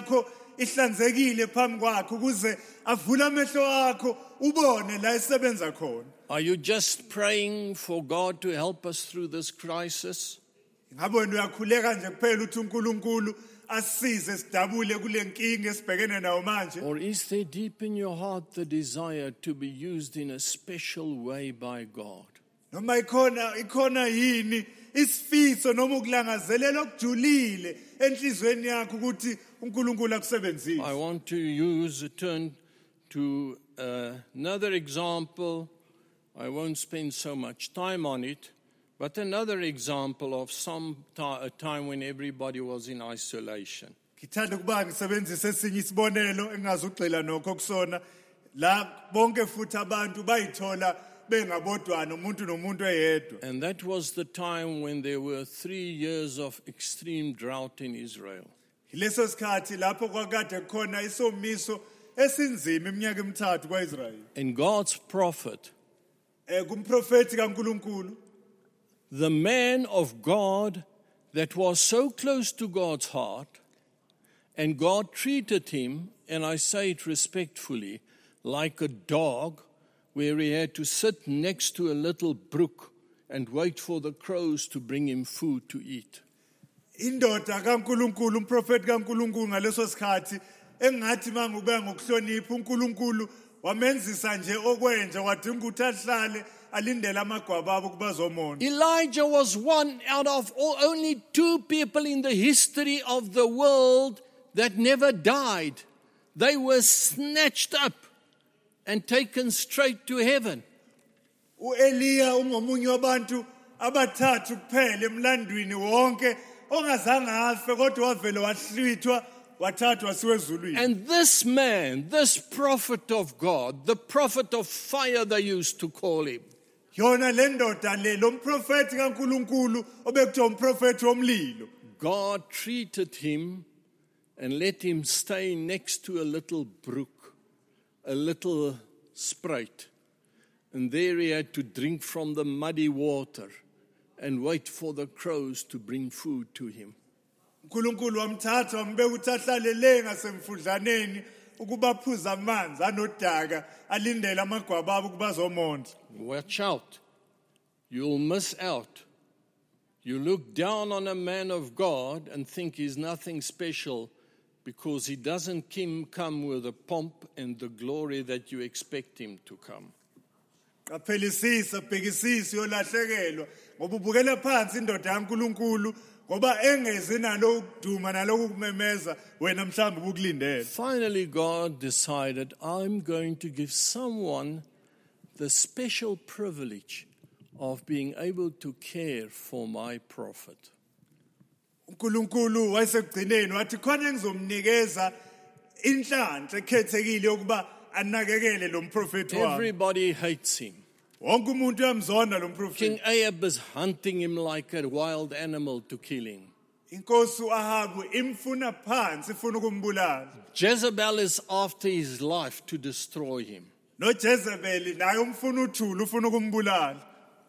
ihlanzekile phambi kwakhe ukuze avule amehlo akho ubone la esebenza khona. Are you just praying for God to help us through this crisis? Ngabe wena uyakhuleka nje kuphela uthi uNkulunkulu asize sidabule kule nkinga esibhekene nayo manje? Or is there deep in your heart the desire to be used in a special way by God? Noma ikhona ikhona yini isifiso noma ukulangazelela okujulile enhlizweni yakho ukuthi uNkulunkulu akusebenzise? I want to use a turn to uh, another example. I won't spend so much time on it, but another example of some ta- a time when everybody was in isolation. Ngithanda ukuba ngisebenzise esinye isibonelo engazugxila nokho kusona la bonke futhi abantu bayithola bengabodwana umuntu nomuntu eyedwa. And that was the time when there were three years of extreme drought in Israel. Leso sikhathi lapho kwakade khona isomiso esinzima iminyaka emithathu kwaIsrael. And God's prophet, Eh kumprofeti kaNkulunkulu, the man of God that was so close to God's heart, and God treated him, and I say it respectfully, like a dog, where he had to sit next to a little brook and wait for the crows to bring him food to eat. Indoda kaNkulunkulu umprofeti kaNkulunkulu ngaleso sikhathi engathi mangube ngokuhlonipha uNkulunkulu wamenzisa nje okwenje wadinga ukuthi ahlale alindele amagwababo kubazomona. Elijah was one out of all, only two people in the history of the world that never died. They were snatched up and taken straight to heaven. uEliya ungomunye wabantu abathathu kuphela emlandweni wonke ongazange afe kodwa wavele wahlwithwa wathathwa wasiwe ezulwini. And this man, this prophet of God, the prophet of fire they used to call him, Yona le ndoda le lo mprofeti kaNkulunkulu obekuthiwa umprofeti womlilo. God treated him and let him stay next to a little brook, a little spruit. And there he had to drink from the muddy water and wait for the crows to bring food to him. uNkulunkulu wamthatha wambeka ukuthi ahlale le ngasemfudlaneni ukuba aphuza amanzi anodaka alindele amagwababo kubazomondla. Watch out. You'll miss out. You look down on a man of God and think he's nothing special because he doesn't come with the pomp and the glory that you expect him to come. Qaphelisisa bhekisisa yolahlekelwa ngoba ubukela phansi indoda kaNkulunkulu ngoba engezi nalo ukuduma nalo ukumemeza wena mhlawumbe ubukulindele. Finally, God decided, I'm going to give someone the special privilege of being able to care for my prophet. uNkulunkulu wayesekugcineni wathi khona engizomnikeza inhlanhla ekhethekile yokuba anakekele lo mprofeti wami. Everybody hates him. Wonke umuntu uyamzonda lo mprofeti. King Ahab is hunting him like a wild animal to kill him. Inkosi uAhabu imfuna phansi ifuna ukumbulala. Jezebel is after his life to destroy him. noJezebeli naye umfuna uthula ufuna ukumbulala.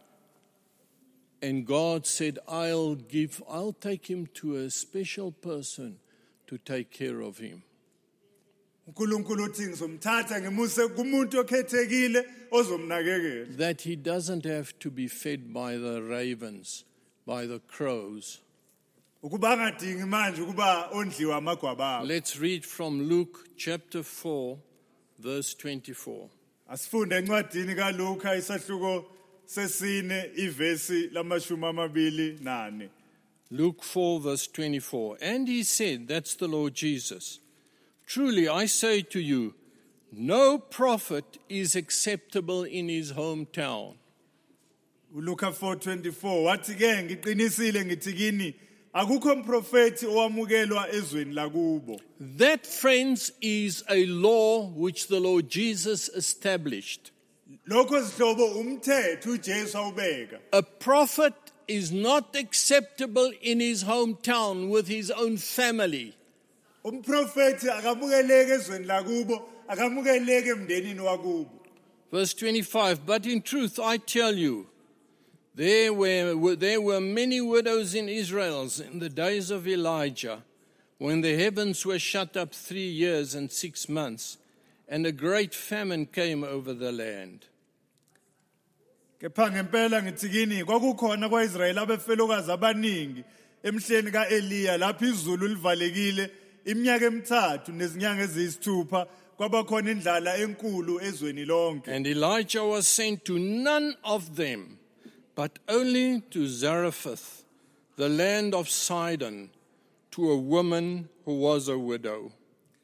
And God said, I'll give, I'll take him to a special person to take care of him. uNkulunkulu uthi ngizomthatha ngimuse kumuntu okhethekile ozomnakekela. That he doesn't have to be fed by the ravens, by the crows. Ukuba angadingi manje ukuba ondliwa amagwababa. Let's read from Luke chapter four, verse twenty-four. Asifunde encwadini kaLuka isahluko sesine ivesi lamashumi amabili nane. Luke four, verse twenty-four. And he said, that's the Lord Jesus, truly I say to you, no prophet is acceptable in his hometown. uLuka four twenty-four wathi ke ngiqinisile ngithi kini akukho umprofeti owamukelwa ezweni lakubo. That, friends, is a law which the Lord Jesus established. Lokho sihlobo umthetho uJesu awubeka. A prophet is not acceptable in his hometown with his own family. Umprofeti akamukeleke ezweni lakubo, akamukeleke emndenini wakubo. Verse twenty-five, but in truth I tell you, there were, there were many widows in Israel in the days of Elijah, when the heavens were shut up three years and six months, and a great famine came over the land. Kepha ngempela ngithi kini kwakukhona kwaIsrayeli abefelokazi abaningi emhleni kaEliya lapho izulu livalekile iminyaka emithathu nezinyanga eziyisithupha kwabakhona indlala enkulu ezweni lonke. And Elijah was sent to none of them, but only to Zarephath, the land of Sidon, to a woman who was a widow.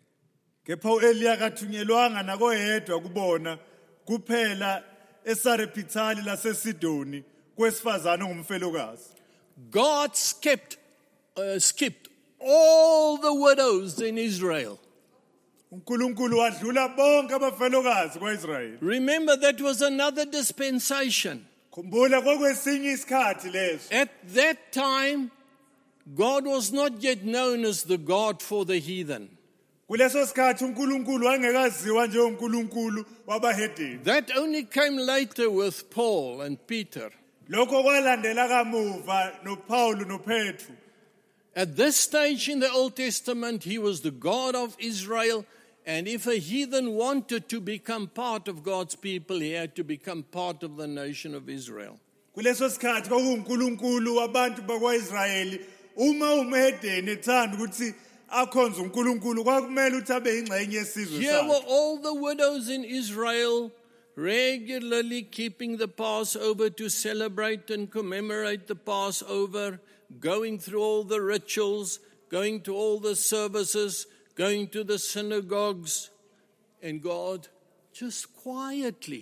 Kepha uEliya kathunyelwanga nakoyedwa kubona kuphela eSarepithali laseSidoni kwesifazane ongumfelokazi. God skipped, uh, skipped all the widows in Israel. uNkulunkulu wadlula bonke abafelokazi kwaIsrayeli. Remember, that was another dispensation. Khumbula kwakwesinye isikhathi leso. At that time, God was not yet known as the God for the heathen. Kuleso sikhathi uNkulunkulu wangekaziwa njengoNkulunkulu wabahedeni. That only came later with Paul and Peter. Lokho kwalandela kamuva noPaul noPetru. At this stage in the Old Testament, he was the God of Israel, and if a heathen wanted to become part of God's people, he had to become part of the nation of Israel. Kuleso sikhathi kwakuNkulunkulu wabantu bakwaIsrayeli. Uma umhedeni ethanda ukuthi akhonze uNkulunkulu kwakumele ukuthi abe ingxenye yesizwe Here were sakhe. all the widows in Israel regularly keeping the Passover to celebrate and commemorate the Passover, going through all the rituals, going to all the services, going to the synagogues, and God just quietly,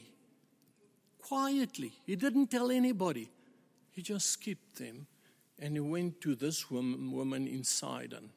quietly, he didn't tell anybody. He just skipped them, and he went to this woman, woman in Sidon.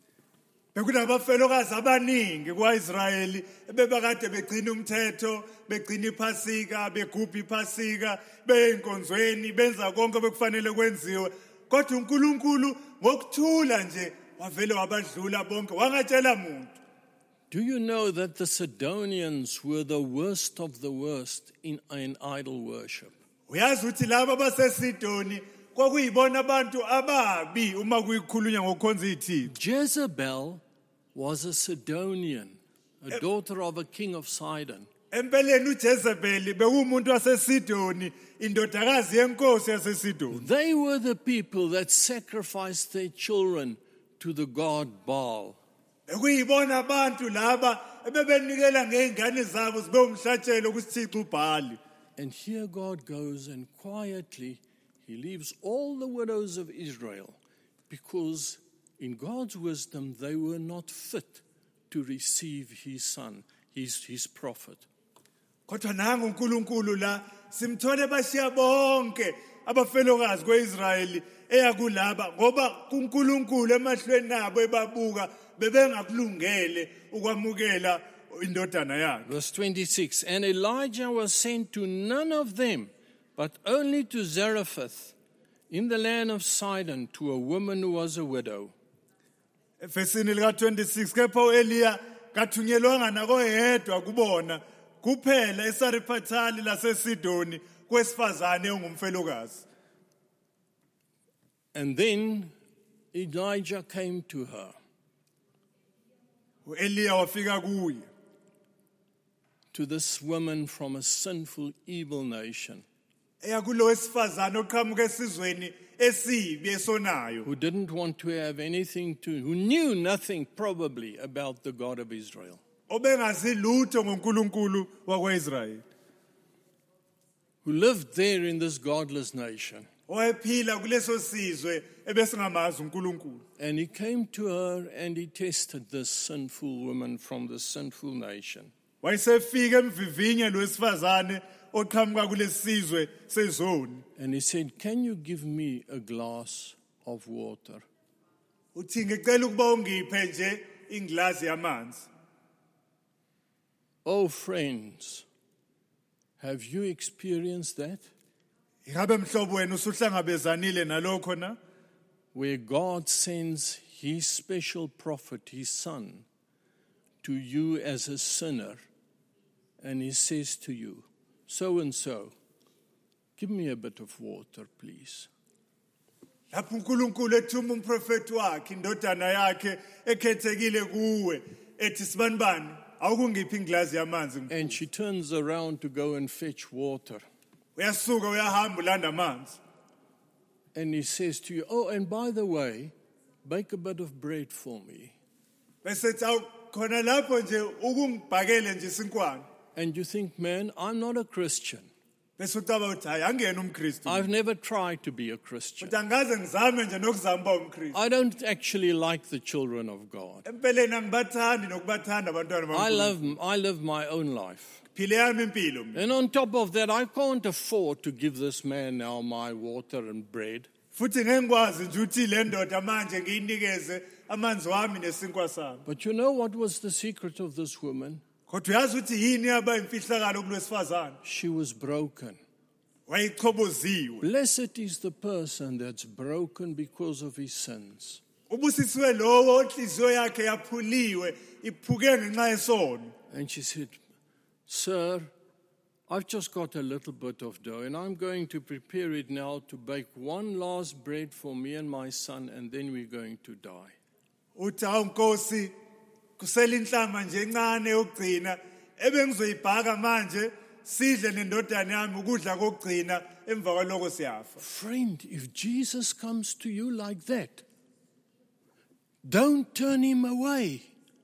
Bekunabafelokazi abaningi kwaIsrayeli ebebakade begcina umthetho, begcina iPhasika, begubha iPhasika, beyinkonzweni, benza konke bekufanele kwenziwe. Kodwa uNkulunkulu ngokuthula nje wavele wabadlula bonke wangatshela umuntu. Do you know that the Sidonians were the worst of the worst in, in idol worship? Uyazi ukuthi laba baseSidoni kwakuyibona abantu ababi uma kuyikhulunywa ngokukhonza iThixo. Jezebel was a Sidonian, a daughter of a king of Sidon. Empeleni uJezebeli bekumuntu waseSidoni, indodakazi yenkosi yaseSidoni. They were the people that sacrificed their children to the god Baal. Bekuyibona abantu laba ebebenikela ngeingane zabo zibe umhlatshelo kuSithixo uBhali. And here God goes and quietly he leaves all the widows of Israel because in God's wisdom they were not fit to receive his son, his, his prophet. Kodwa nangu uNkulunkulu la simthole bashiya bonke abafelokazi kweIsrayeli eyakulaba ngoba kuNkulunkulu emahlweni nabo ebabuka bebengakulungele ukwamukela indodana yakhe. Verse twenty-six, and Elijah was sent to none of them, but only to Zarephath in the land of Sidon, to a woman who was a widow. Efesini lika twenty-six kepha uEliya kathunyelwanga nakoyedwa kubona kuphela eSarephathali laseSidoni kwesifazane ongumfelokazi. And then Elijah came to her. uEliya wafika kuye. To this woman from a sinful, evil nation. Eyakulo wesifazane oqhamuka esizweni esibi esonayo. Who didn't want to have anything to, who knew nothing probably about the God of Israel. Obengazi lutho ngoNkulunkulu wakwaIsrayeli. Who lived there in this godless nation. Owayephila kuleso sizwe ebesingamazi uNkulunkulu. And he came to her and he tested this sinful woman from the sinful nation. Wayesefika emvivinye lo wesifazane oqhamuka kulesizwe sezoni. And he said, can you give me a glass of water? Uthi ngicela ukuba ungiphe nje inglass yamanzi. Oh friends, have you experienced that? Ingabe mhlobo wena usuhlangabezanile nalokho na? Where God sends his special prophet, his son, to you as a sinner, and he says to you, so and so, give me a bit of water, please. lapho uNkulunkulu ethuma umprofeti wakhe indodana yakhe ekhethekile kuwe ethi sibanibani awukungiphi inglazi yamanzi And she turns around to go and fetch water. uyasuka uyahamba ulanda amanzi And he says to you, oh, and by the way, bake a bit of bread for me. bese ethi awu khona lapho nje ukungibhakele nje isinkwana And you think, man, I'm not a Christian. bese ucaba uthi hayi angena umKristu I've never tried to be a Christian. uthi angaze ngizame nje nokuzama uba umKristu I don't actually like the children of God. empeleni angibathandi nokubathanda abantwana I bakaNkulunkulu love, I live my own life. phile yami impilo mina And on top of that, I can't afford to give this man now my water and bread. futhi ngengikwazi nje ukuthi le ndoda manje ngiyinikeze amanzi wami nesinkwa sami But you know what was the secret of this woman? kodwa uyazi ukuthi yini yaba imfihlakalo kulwesifazane She was broken. wayichoboziwe Blessed is the person that's broken because of his sins. ubusisiwe lowo onhliziyo yakhe yaphuliwe iphuke ngenxa yesono And she said, Sir, I've just got a little bit of dough, and I'm going to prepare it now to bake one last bread for me and my son, and then we're going to die. uthi hawu Nkosi kusela inhlama nje encane yokugcina ebengizoyibhaka manje sidle nendodana yami ukudla kokugcina emva kwaloko siyafa Friend, if Jesus comes to you like that, don't turn him away.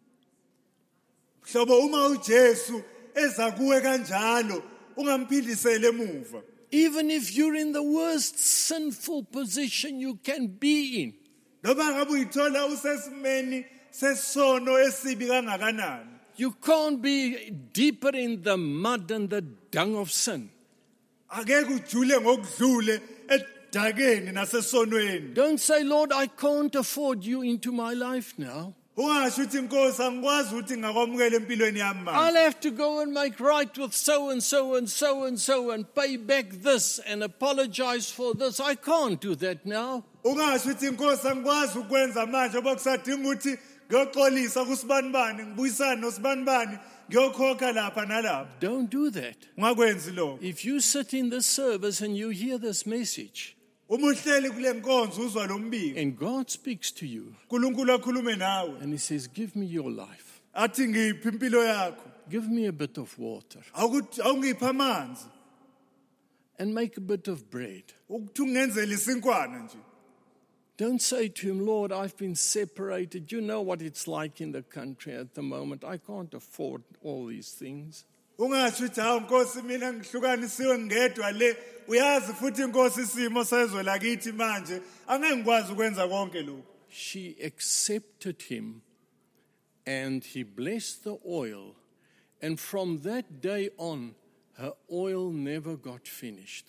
hlobo uma uJesu eza kuwe kanjalo ungamphindisele emuva Even if you're in the worst sinful position you can be in, noma ngabe uyithola usesimeni sesono esibi kangakanani you can't be deeper in the mud and the dung of sin. akeke ujule ngokudlule edakeni nasesonweni Don't say, Lord, I can't afford you into my life now. ungasho ukuthi Nkosi angikwazi ukuthi ngakwamukela empilweni yami manje I'll have to go and make right with so and so and so and so and pay back this and apologize for this. I can't do that now. ungasho ukuthi Nkosi angikwazi ukwenza manje ngoba kusadinga ukuthi ngiyoxolisa kusibanibani ngibuyisane nosibanibani ngiyokhokha lapha nalapha Don't do that. ungakwenzi lokho If you sit in this service and you hear this message uma uhleli kule nkonzo uzwa lo mbiko and God speaks to you uNkulunkulu akhulume nawe and he says, give me your life. athi ngiphi impilo yakho Give me a bit of water awukuthi awungipha amanzi and make a bit of bread. ukuthi ungenzele isinkwana nje Don't say to him, Lord, I've been separated. You know what it's like in the country at the moment. I can't afford all these things. ungasho ukuthi hawu Nkosi mina ngihlukanisiwe ngedwa le uyazi futhi Nkosi isimo sezwe lakithi manje angeke ngikwazi ukwenza konke lokho She accepted him and he blessed the oil. And from that day on, her oil never got finished.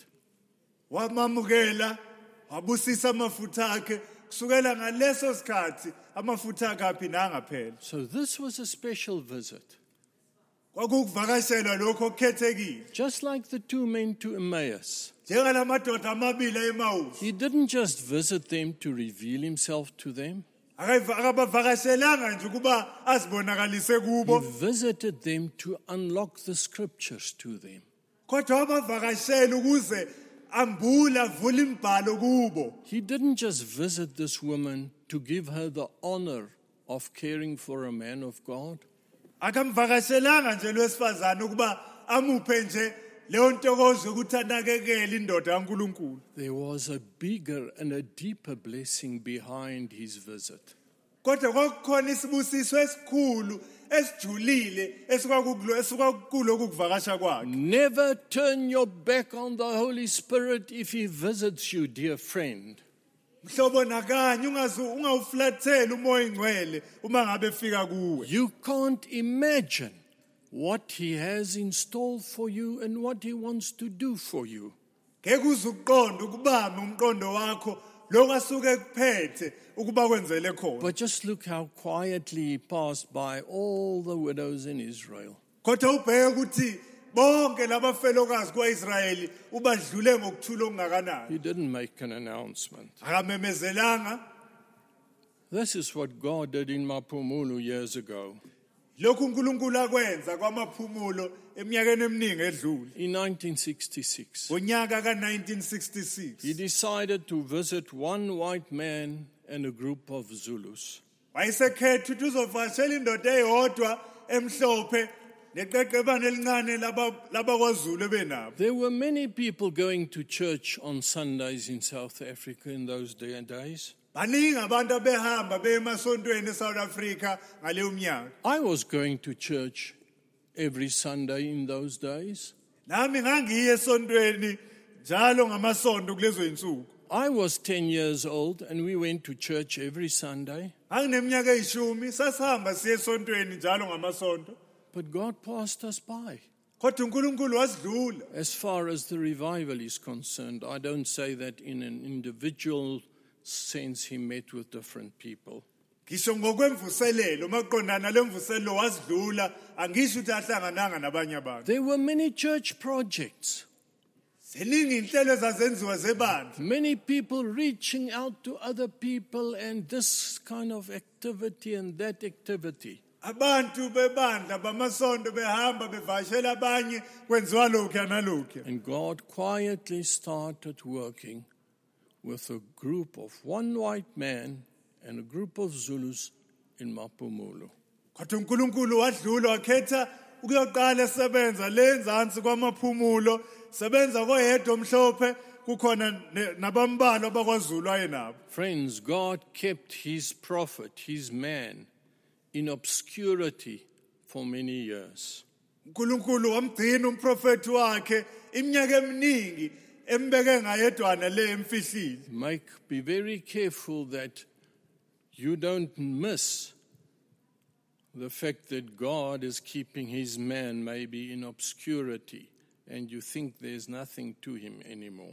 wamamukela wabusisa amafutha akhe kusukela ngaleso sikhathi amafutha akhe aphindanga phela So this was a special visit. kwakuvakashelwa lokho okukhethekile Just like the two men to Emmaus. njengalamadoda amabili eMawusi He didn't just visit them to reveal himself to them. akabavakashelanga nje ukuba azibonakalise He kubo visited them to unlock the scriptures to them. kodwa wabavakashela ukuze ambula avule imibhalo kubo He didn't just visit this woman to give her the honor of caring for a man of God. akamvakashelanga nje lwesifazane ukuba amuphe nje leyo ntokozo ukuthi anakekele indoda kaNkulunkulu There was a bigger and a deeper blessing behind his visit. kodwa kwakukhona isibusiso esikhulu esijulile esikakulo esikakulo kuvakasha kwakhe Never turn your back on the Holy Spirit if he visits you, dear friend. mhlobo nakanye ungazi ungawuflathela umoya ingcwele uma ngabe efika kuwe You can't imagine what he has in store for you and what he wants to do for you. ngeke uzuqonda ukubamba umqondo wakho lokho asuke kuphethe ukuba kwenzele khona But just look how quietly he passed by all the widows in Israel. kodwa ubheke ukuthi bonke labafelokazi kwaIsrayeli ubadlule ngokuthula okungakanani He didn't make an announcement. akamemezelanga This is what God did in Mapumulu years ago. lokhu uNkulunkulu akwenza kwamaphumulo eminyakeni eminingi edlule. In nineteen sixty-six, Ngonyaka ka nineteen sixty-six he decided to visit one white man and a group of Zulus. wayesekhetha ukuthi uzovakashela indoda eyodwa emhlophe neqeqebane elincane laba labakwaZulu ebenabo. There were many people going to church on Sundays in South Africa in those day and days. Baningi abantu abehamba beya emasontweni eSouth Africa ngaleyo mnyaka. I was going to church every Sunday in those days. Nami ngangiye esontweni njalo ngamasonto kulezo insuku. I was ten years old and we went to church every Sunday. Ngangineminyaka eyishumi sasihamba siye esontweni njalo ngamasonto. But God passed us by. Kodwa uNkulunkulu wasidlula. As far as the revival is concerned, I don't say that in an individual sense he met with different people. Ngisho ngokwemvuselelo maqondana lemvuselelo wasidlula angisho ukuthi ahlangananga nabanye abantu. There were many church projects. Ziningi inhlelo ezazenziwa zebandla. Many people reaching out to other people and this kind of activity and that activity. Abantu bebandla bamasonto behamba bevashela abanye kwenziwa lokho nalokho. And God quietly started working with a group of one white man and a group of Zulus in Maphumulo. Kodwa uNkulunkulu wadlula wakhetha ukuyoqala esebenza lenzansi kwamaphumulo sebenza koyedwa omhlophe kukhona nabambalwa bakwaZulu ayenabo. Friends, God kept his prophet, his man, in obscurity for many years. uNkulunkulu wamgcina umprofeti wakhe iminyaka eminingi embeke ngayedwana le emfihlile. Make be very careful that you don't miss the fact that God is keeping his man maybe in obscurity and you think there's nothing to him anymore.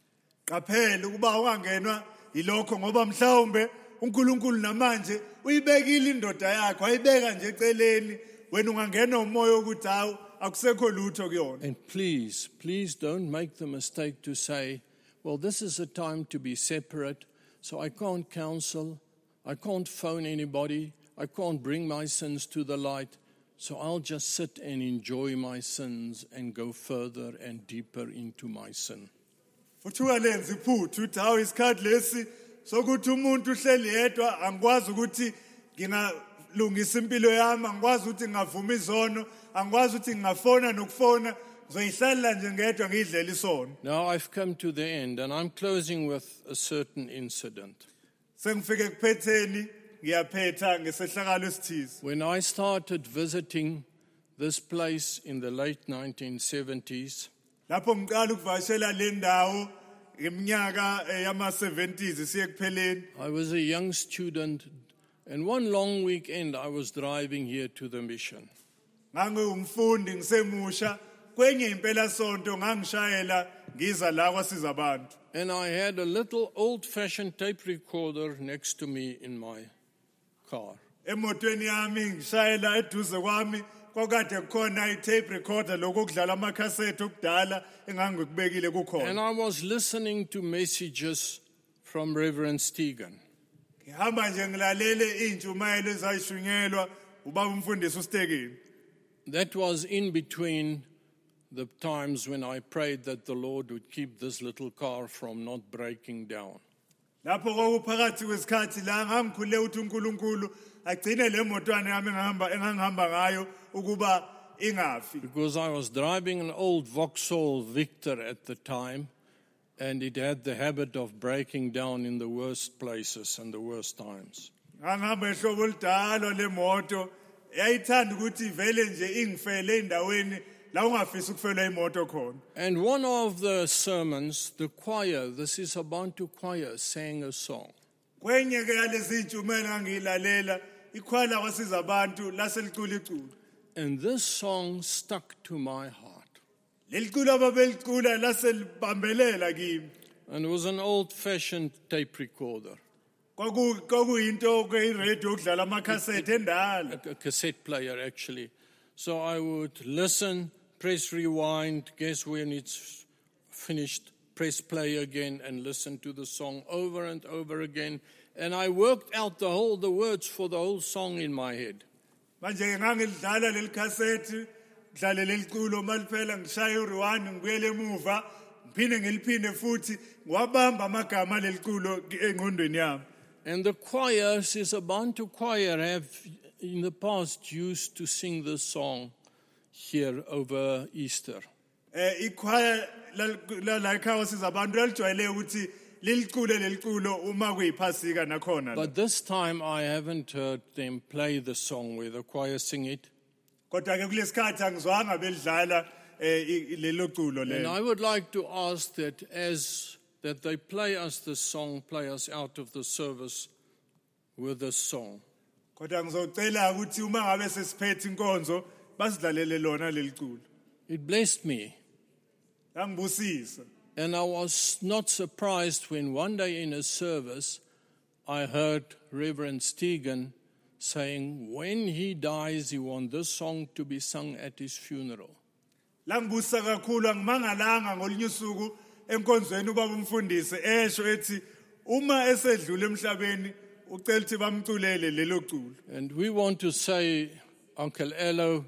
Qaphela ukuba ungangenwa yilokho ngoba mhlawumbe uNkulunkulu namanje uyibekile indoda yakhe ayibeka nje eceleni wena ungangena umoya ukuthi hawu akusekho lutho kuyona. And please, please don't make the mistake to say, well, this is a time to be separate, so I can't counsel, I can't phone anybody, I can't bring my sins to the light, so I'll just sit and enjoy my sins and go further and deeper into my sin. Futhi uyalenza iphuthu uthi hawu isikhathi lesi sokuthi umuntu uhleli yedwa angikwazi ukuthi ngingalungisa impilo yami angikwazi ukuthi ngavuma izono angikwazi ukuthi ngingafona nokufona ngizoyihlalela nje ngedwa ngidlela isono. Now I've come to the end and I'm closing with a certain incident. Sengifike kuphetheni ngiyaphetha ngesehlakalo esithize. When I started visiting this place in the late nineteen seventies, Lapho ngiqala ukuvashela le ndawo ngeminyaka yama seventies siye kupheleni. I was a young student, and one long weekend I was driving here to the mission. Ngangumfundi ngisemusha kwenye impela sonto ngangishayela ngiza la kwasiza abantu. And I had a little old-fashioned tape recorder next to me in my car. Emotweni yami ngishayela eduze kwami kwakade kukhona i-tape recorder lokudlala amacassette okudala engangikubekile kukhona. And I was listening to messages from Reverend Stegan. Ngihamba nje ngilalele intshumayelo ezayishunyelwa ubaba umfundisi uStegeni. That was in between the times when I prayed that the Lord would keep this little car from not breaking down. Lapho kwakuphakathi kwesikhathi la ngangikhuleka ukuthi uNkulunkulu agcine le motwana yami engihamba engangihamba ngayo ukuba ingafi. Because I was driving an old Vauxhall Victor at the time, and it had the habit of breaking down in the worst places and the worst times. Ngangihamba ehlobo lidala le moto yayithanda ukuthi vele nje ingifele endaweni la ungafisa ukufela imoto khona. And one of the sermons, the choir, this is a Bantu choir, sang a song. Kwenye ke yalezi ntshumela ngangilalela ikhwala kwasiza abantu laselicula iculo. And this song stuck to my heart. Leliculo ababelicula laselibambelela kimi. And it was an old-fashioned tape recorder. Kwaku kwakuyinto ke iradio okudlala amacassette endala. A, a cassette player, actually. So I would listen, press rewind, guess when it's finished, press play again, and listen to the song over and over again. And I worked out the whole the words for the whole song in my head. manje ke ngangidlala leli cassette ngidlale leli culo maliphela ngishaya u-one ngibuyele emuva ngiphinde ngiliphinde futhi ngiwabamba amagama leli culo engqondweni yami. And the choir, says Abantu choir, have in the past used to sing this song here over Easter. Eh ikhwaya la la ekhaya sizabantu lalijwayele ukuthi lilicule leliculo uma kuyiphasika nakhona. But this time I haven't heard them play the song where the choir sing it. Kodwa ke kulesikhathi angizwanga belidlala eh lelo culo And lelo. I would like to ask that as that they play us this song, play us out of the service with this song. Kodwa ngizocela ukuthi uma ngabe sesiphethe inkonzo basidlalele lona leliculo. It blessed me. Angibusisa. And I was not surprised when one day in a service I heard Reverend Stegen saying, when he dies, he wants this song to be sung at his funeral. Langibusa kakhulu angimangalanga ngolinye usuku enkonzweni ubaba umfundisi esho ethi uma esedlula emhlabeni ucela ukuthi bamculele lelo culo. And we want to say, Uncle Elo,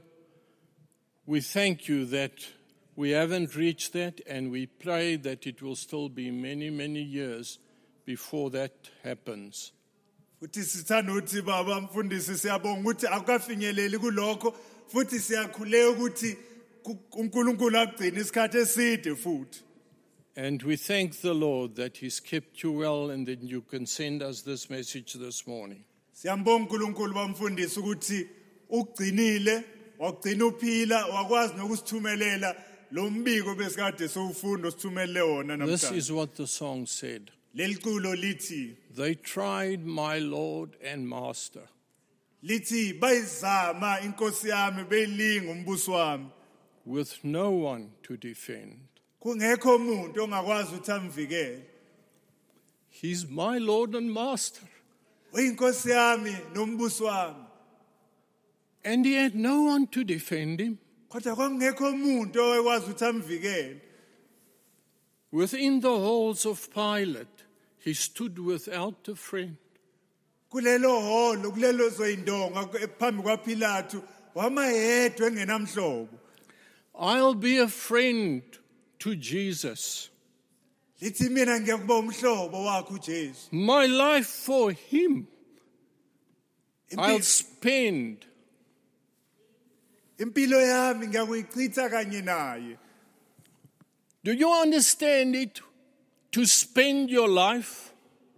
we thank you that we haven't reached that, and we pray that it will still be many, many years before that happens. Futhi sithanda ukuthi baba mfundisi siyabonga ukuthi akukafinyeleli kulokho futhi siyakhuleka ukuthi uNkulunkulu agcine isikhathi eside futhi. And we thank the Lord that He's kept you well and that you can send us this message this morning. Siyambonga uNkulunkulu bamfundisi ukuthi ugcinile wagcina uphila wakwazi nokusithumelela lo mbiko besikade sowufunda sithumelele wona namhlanje. This is what the song said. Leli culo lithi They tried my Lord and Master. lithi bayizama inkosi yami beyilinga umbuso wami With no one to defend. kungekho umuntu ongakwazi ukuthi amvikele. He's my Lord and Master. Uyinkosi yami nombuso wami. And he had no one to defend him. Kodwa kwangekho umuntu owekwazi ukuthi amvikele. Within the halls of Pilate, he stood without a friend. Kulelo holo kulelo zoyindonga phambi kwaPilato wama yedwa engenamhlobo. I'll be a friend to Jesus. Lithi mina ngiyakuba umhlobo wakho uJesu. My life for him I'll Impi- spend. Impilo yami ngiyakuyichitha kanye naye. Do you understand it? To spend your life?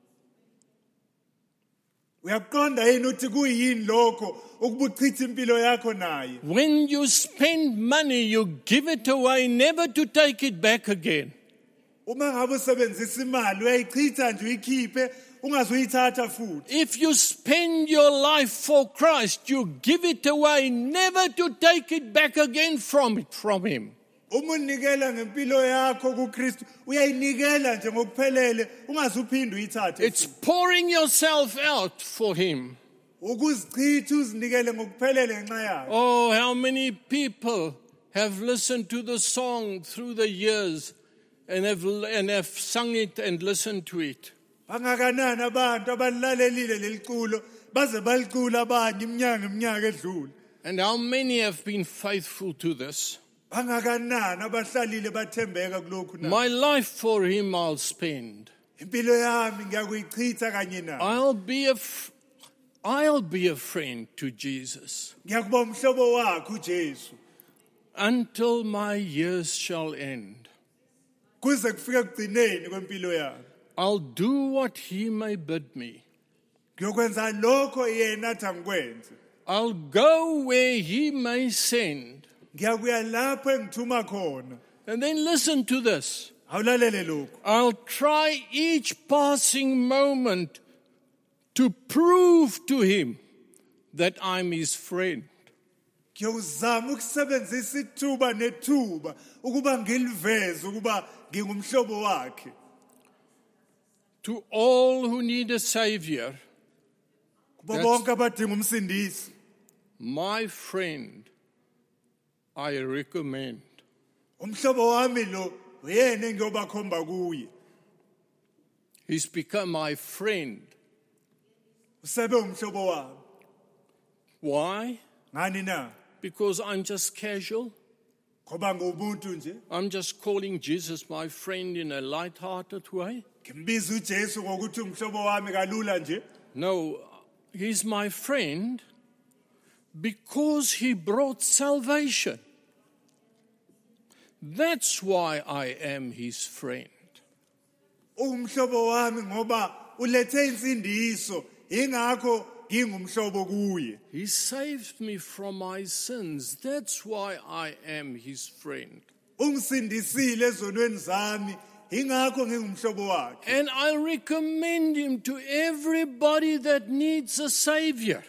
Uyakuqonda yini ukuthi kuyini lokho ukubuchitha impilo yakho naye? When you spend money, you give it away, never to take it back again. Uma ngabe usebenzisa imali uyayichitha nje uyikhiphe ungazuyithatha futhi. If you spend your life for Christ, you give it away, never to take it back again from it, from him. Uma unikela ngempilo yakho kuKristu uyayinikela nje ngokuphelele ungazuphinde uyithathe. It's pouring yourself out for him. Ukuzichitha uzinikele ngokuphelele ngenxa yakhe. Oh, how many people have listened to the song through the years and have, and have sung it and listened to it. Bangakanani abantu abalilalelile leliculo baze balicula abanye iminyaka iminyaka edlule. And how many have been faithful to this? Bangakanani abahlalile bathembeka kulokhu na. My life for him I'll spend. Impilo yami ngiyakuyichitha kanye naye. I'll be a, f- I'll be a friend to Jesus Ngiyakuba umhlobo wakho uJesu until my years shall end. kuze kufike kugcineni kwempilo yami. I'll do what he may bid me. Ngiyokwenza lokho yena athi angikwenze. I'll go where he may send. Ngiyakuya lapho engithuma khona. And then listen to this. Awulalele lokho. I'll try each passing moment to prove to him that I'm his friend. Ngiyozama ukusebenzisa ithuba nethuba ukuba ngiliveze ukuba ngingumhlobo wakhe. To all who need a savior, Kubo That's- bonke abadinga umsindisi. my friend, I recommend. Umhlobo wami lo uyena engiyobakhomba kuye. He's become my friend. Usebe umhlobo wami. Why? Ngani na? Because I'm just casual. Ngoba ngumuntu nje. I'm just calling Jesus my friend in a light-hearted way. Ngimbiza uJesu ngokuthi umhlobo wami kalula nje. No, he's my friend because he brought salvation. That's why I am his friend. Umhlobo wami ngoba ulethe insindiso, ingakho ngingumhlobo kuye. He saved me from my sins. That's why I am his friend. Ungisindisile ezonweni zami, ingakho ngingumhlobo wakhe. And I recommend him to everybody that needs a savior.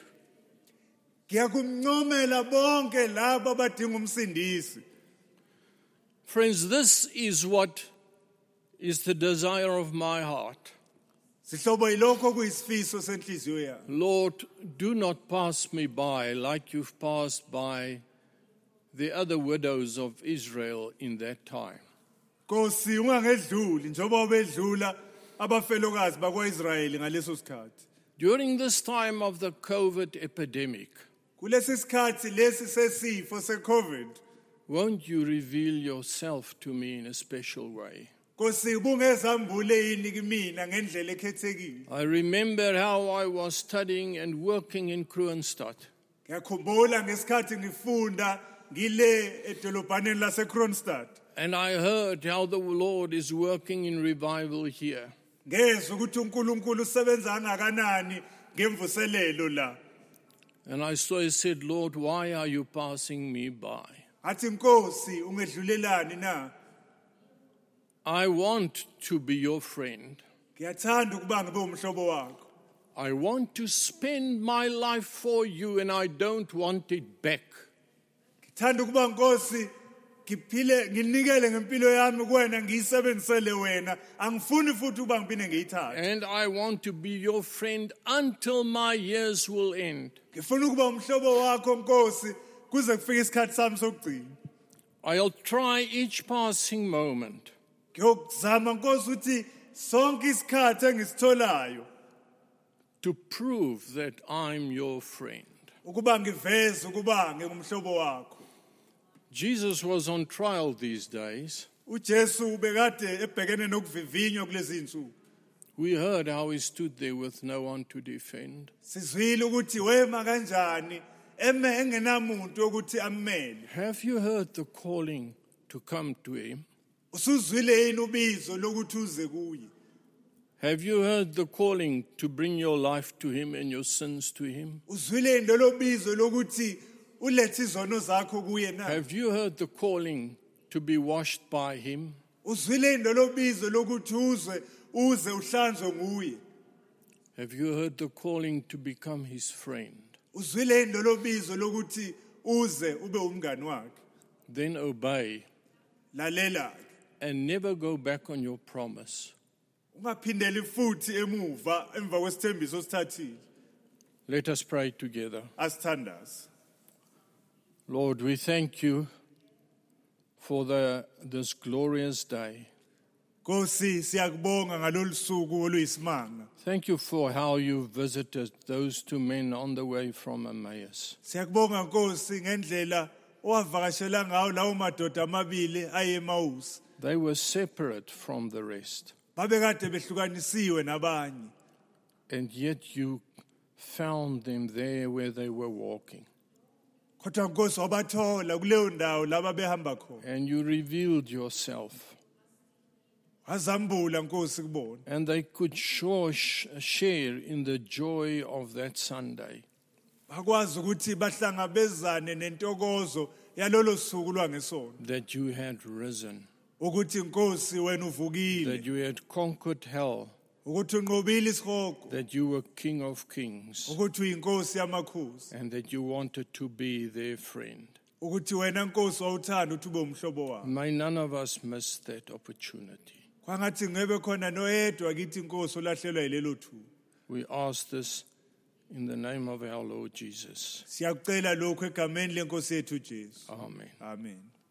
Ngiyakumncomela bonke labo abadinga umsindisi. Friends, this is what is the desire of my heart. Sihlobo yilokho kuyisifiso senhliziyo yami. Lord, do not pass me by like you've passed by the other widows of Israel in that time. Nkosi ungangedluli njengoba ubedlula abafelokazi bakwaIsrayeli ngaleso sikhathi. During this time of the COVID epidemic, Kulesi sikhathi lesi sesifo seCovid, won't you reveal yourself to me in a special way? Nkosi ubungezambule yini kimina ngendlela ekhethekile. I remember how I was studying and working in Kroonstad. Ngiyakhumbula ngesikhathi ngifunda ngile edolobhaneni laseKroonstad. And I heard how the Lord is working in revival here. Ngezwe ukuthi uNkulunkulu usebenza kangakanani ngemvuselelo la. And I so I said, Lord, why are you passing me by? Athi Nkosi ungedlulelani na? I want to be your friend. Ngiyathanda ukuba ngibe umhlobo wakho. I want to spend my life for you and I don't want it back. Ngithanda ukuba Nkosi ngiphile nginikele ngempilo yami kuwena ngiyisebenzisele wena, angifuni futhi ukuba ngiphinde ngiyithathe. And I want to be your friend until my years will end. Ngifuna ukuba umhlobo wakho Nkosi kuze kufike isikhathi sami sokugcina. I'll try each passing moment Ngiyokuzama Nkosi ukuthi sonke isikhathi engisitholayo to prove that I'm your friend. ukuba ngiveze ukuba ngingumhlobo wakho. Jesus was on trial these days. uJesu bekade ebhekene nokuvivinywa kulezi insuku. We heard how he stood there with no one to defend. Sizwile ukuthi wema kanjani eme engenamuntu ukuthi ammele. Have you heard the calling to come to him? Usuzwile yini ubizo lokuthi uze kuye? Have you heard the calling to bring your life to him and your sins to him? Uzwile yini lo bizo lokuthi ulethe izono zakho kuye na? Have you heard the calling to be washed by him? Uzwile yini lo bizo lokuthi uzwe uze uhlanzwe nguye? Have you heard the calling to become his friend? Uzwile yini lo bizo lokuthi uze ube umngani wakhe? Then obey Lalela and never go back on your promise. ungaphindeli futhi emuva emva kwesithembiso osithathile. Let us pray together. Asithandaze. Lord, we thank you for the, this glorious day. Nkosi siyakubonga ngalolu suku oluyisimanga. Thank you for how you visited those two men on the way from Emmaus. Siyakubonga Nkosi ngendlela owavakashela ngawo lawo madoda amabili aye eMaus. They were separate from the rest, Babekade behlukanisiwe nabanye. and yet you found them there where they were walking. Kodwa Nkosi wabathola kuleyo ndawo laba behamba khona. And you revealed yourself. Wazambula Nkosi kubona. And they could sure sh- share in the joy of that Sunday. Bakwazi ukuthi bahlangabezane nentokozo yalolo suku lwangesonto. That you had risen, Ukuthi Nkosi wena uvukile. that you had conquered hell, Ukuthi unqobile isihogo. that you were King of Kings, Ukuthi uyinkosi yamakhosi. and that you wanted to be their friend. Ukuthi wena Nkosi wawuthanda ukuthi ube umhlobo wami. May none of us miss that opportunity. Kwangathi ngebe khona noyedwa kithi Nkosi olahlelwa yilelo thuba. We ask this in the name of our Lord Jesus. Siyakucela lokho egameni lenkosi yethu Jesu. Amen. Amen.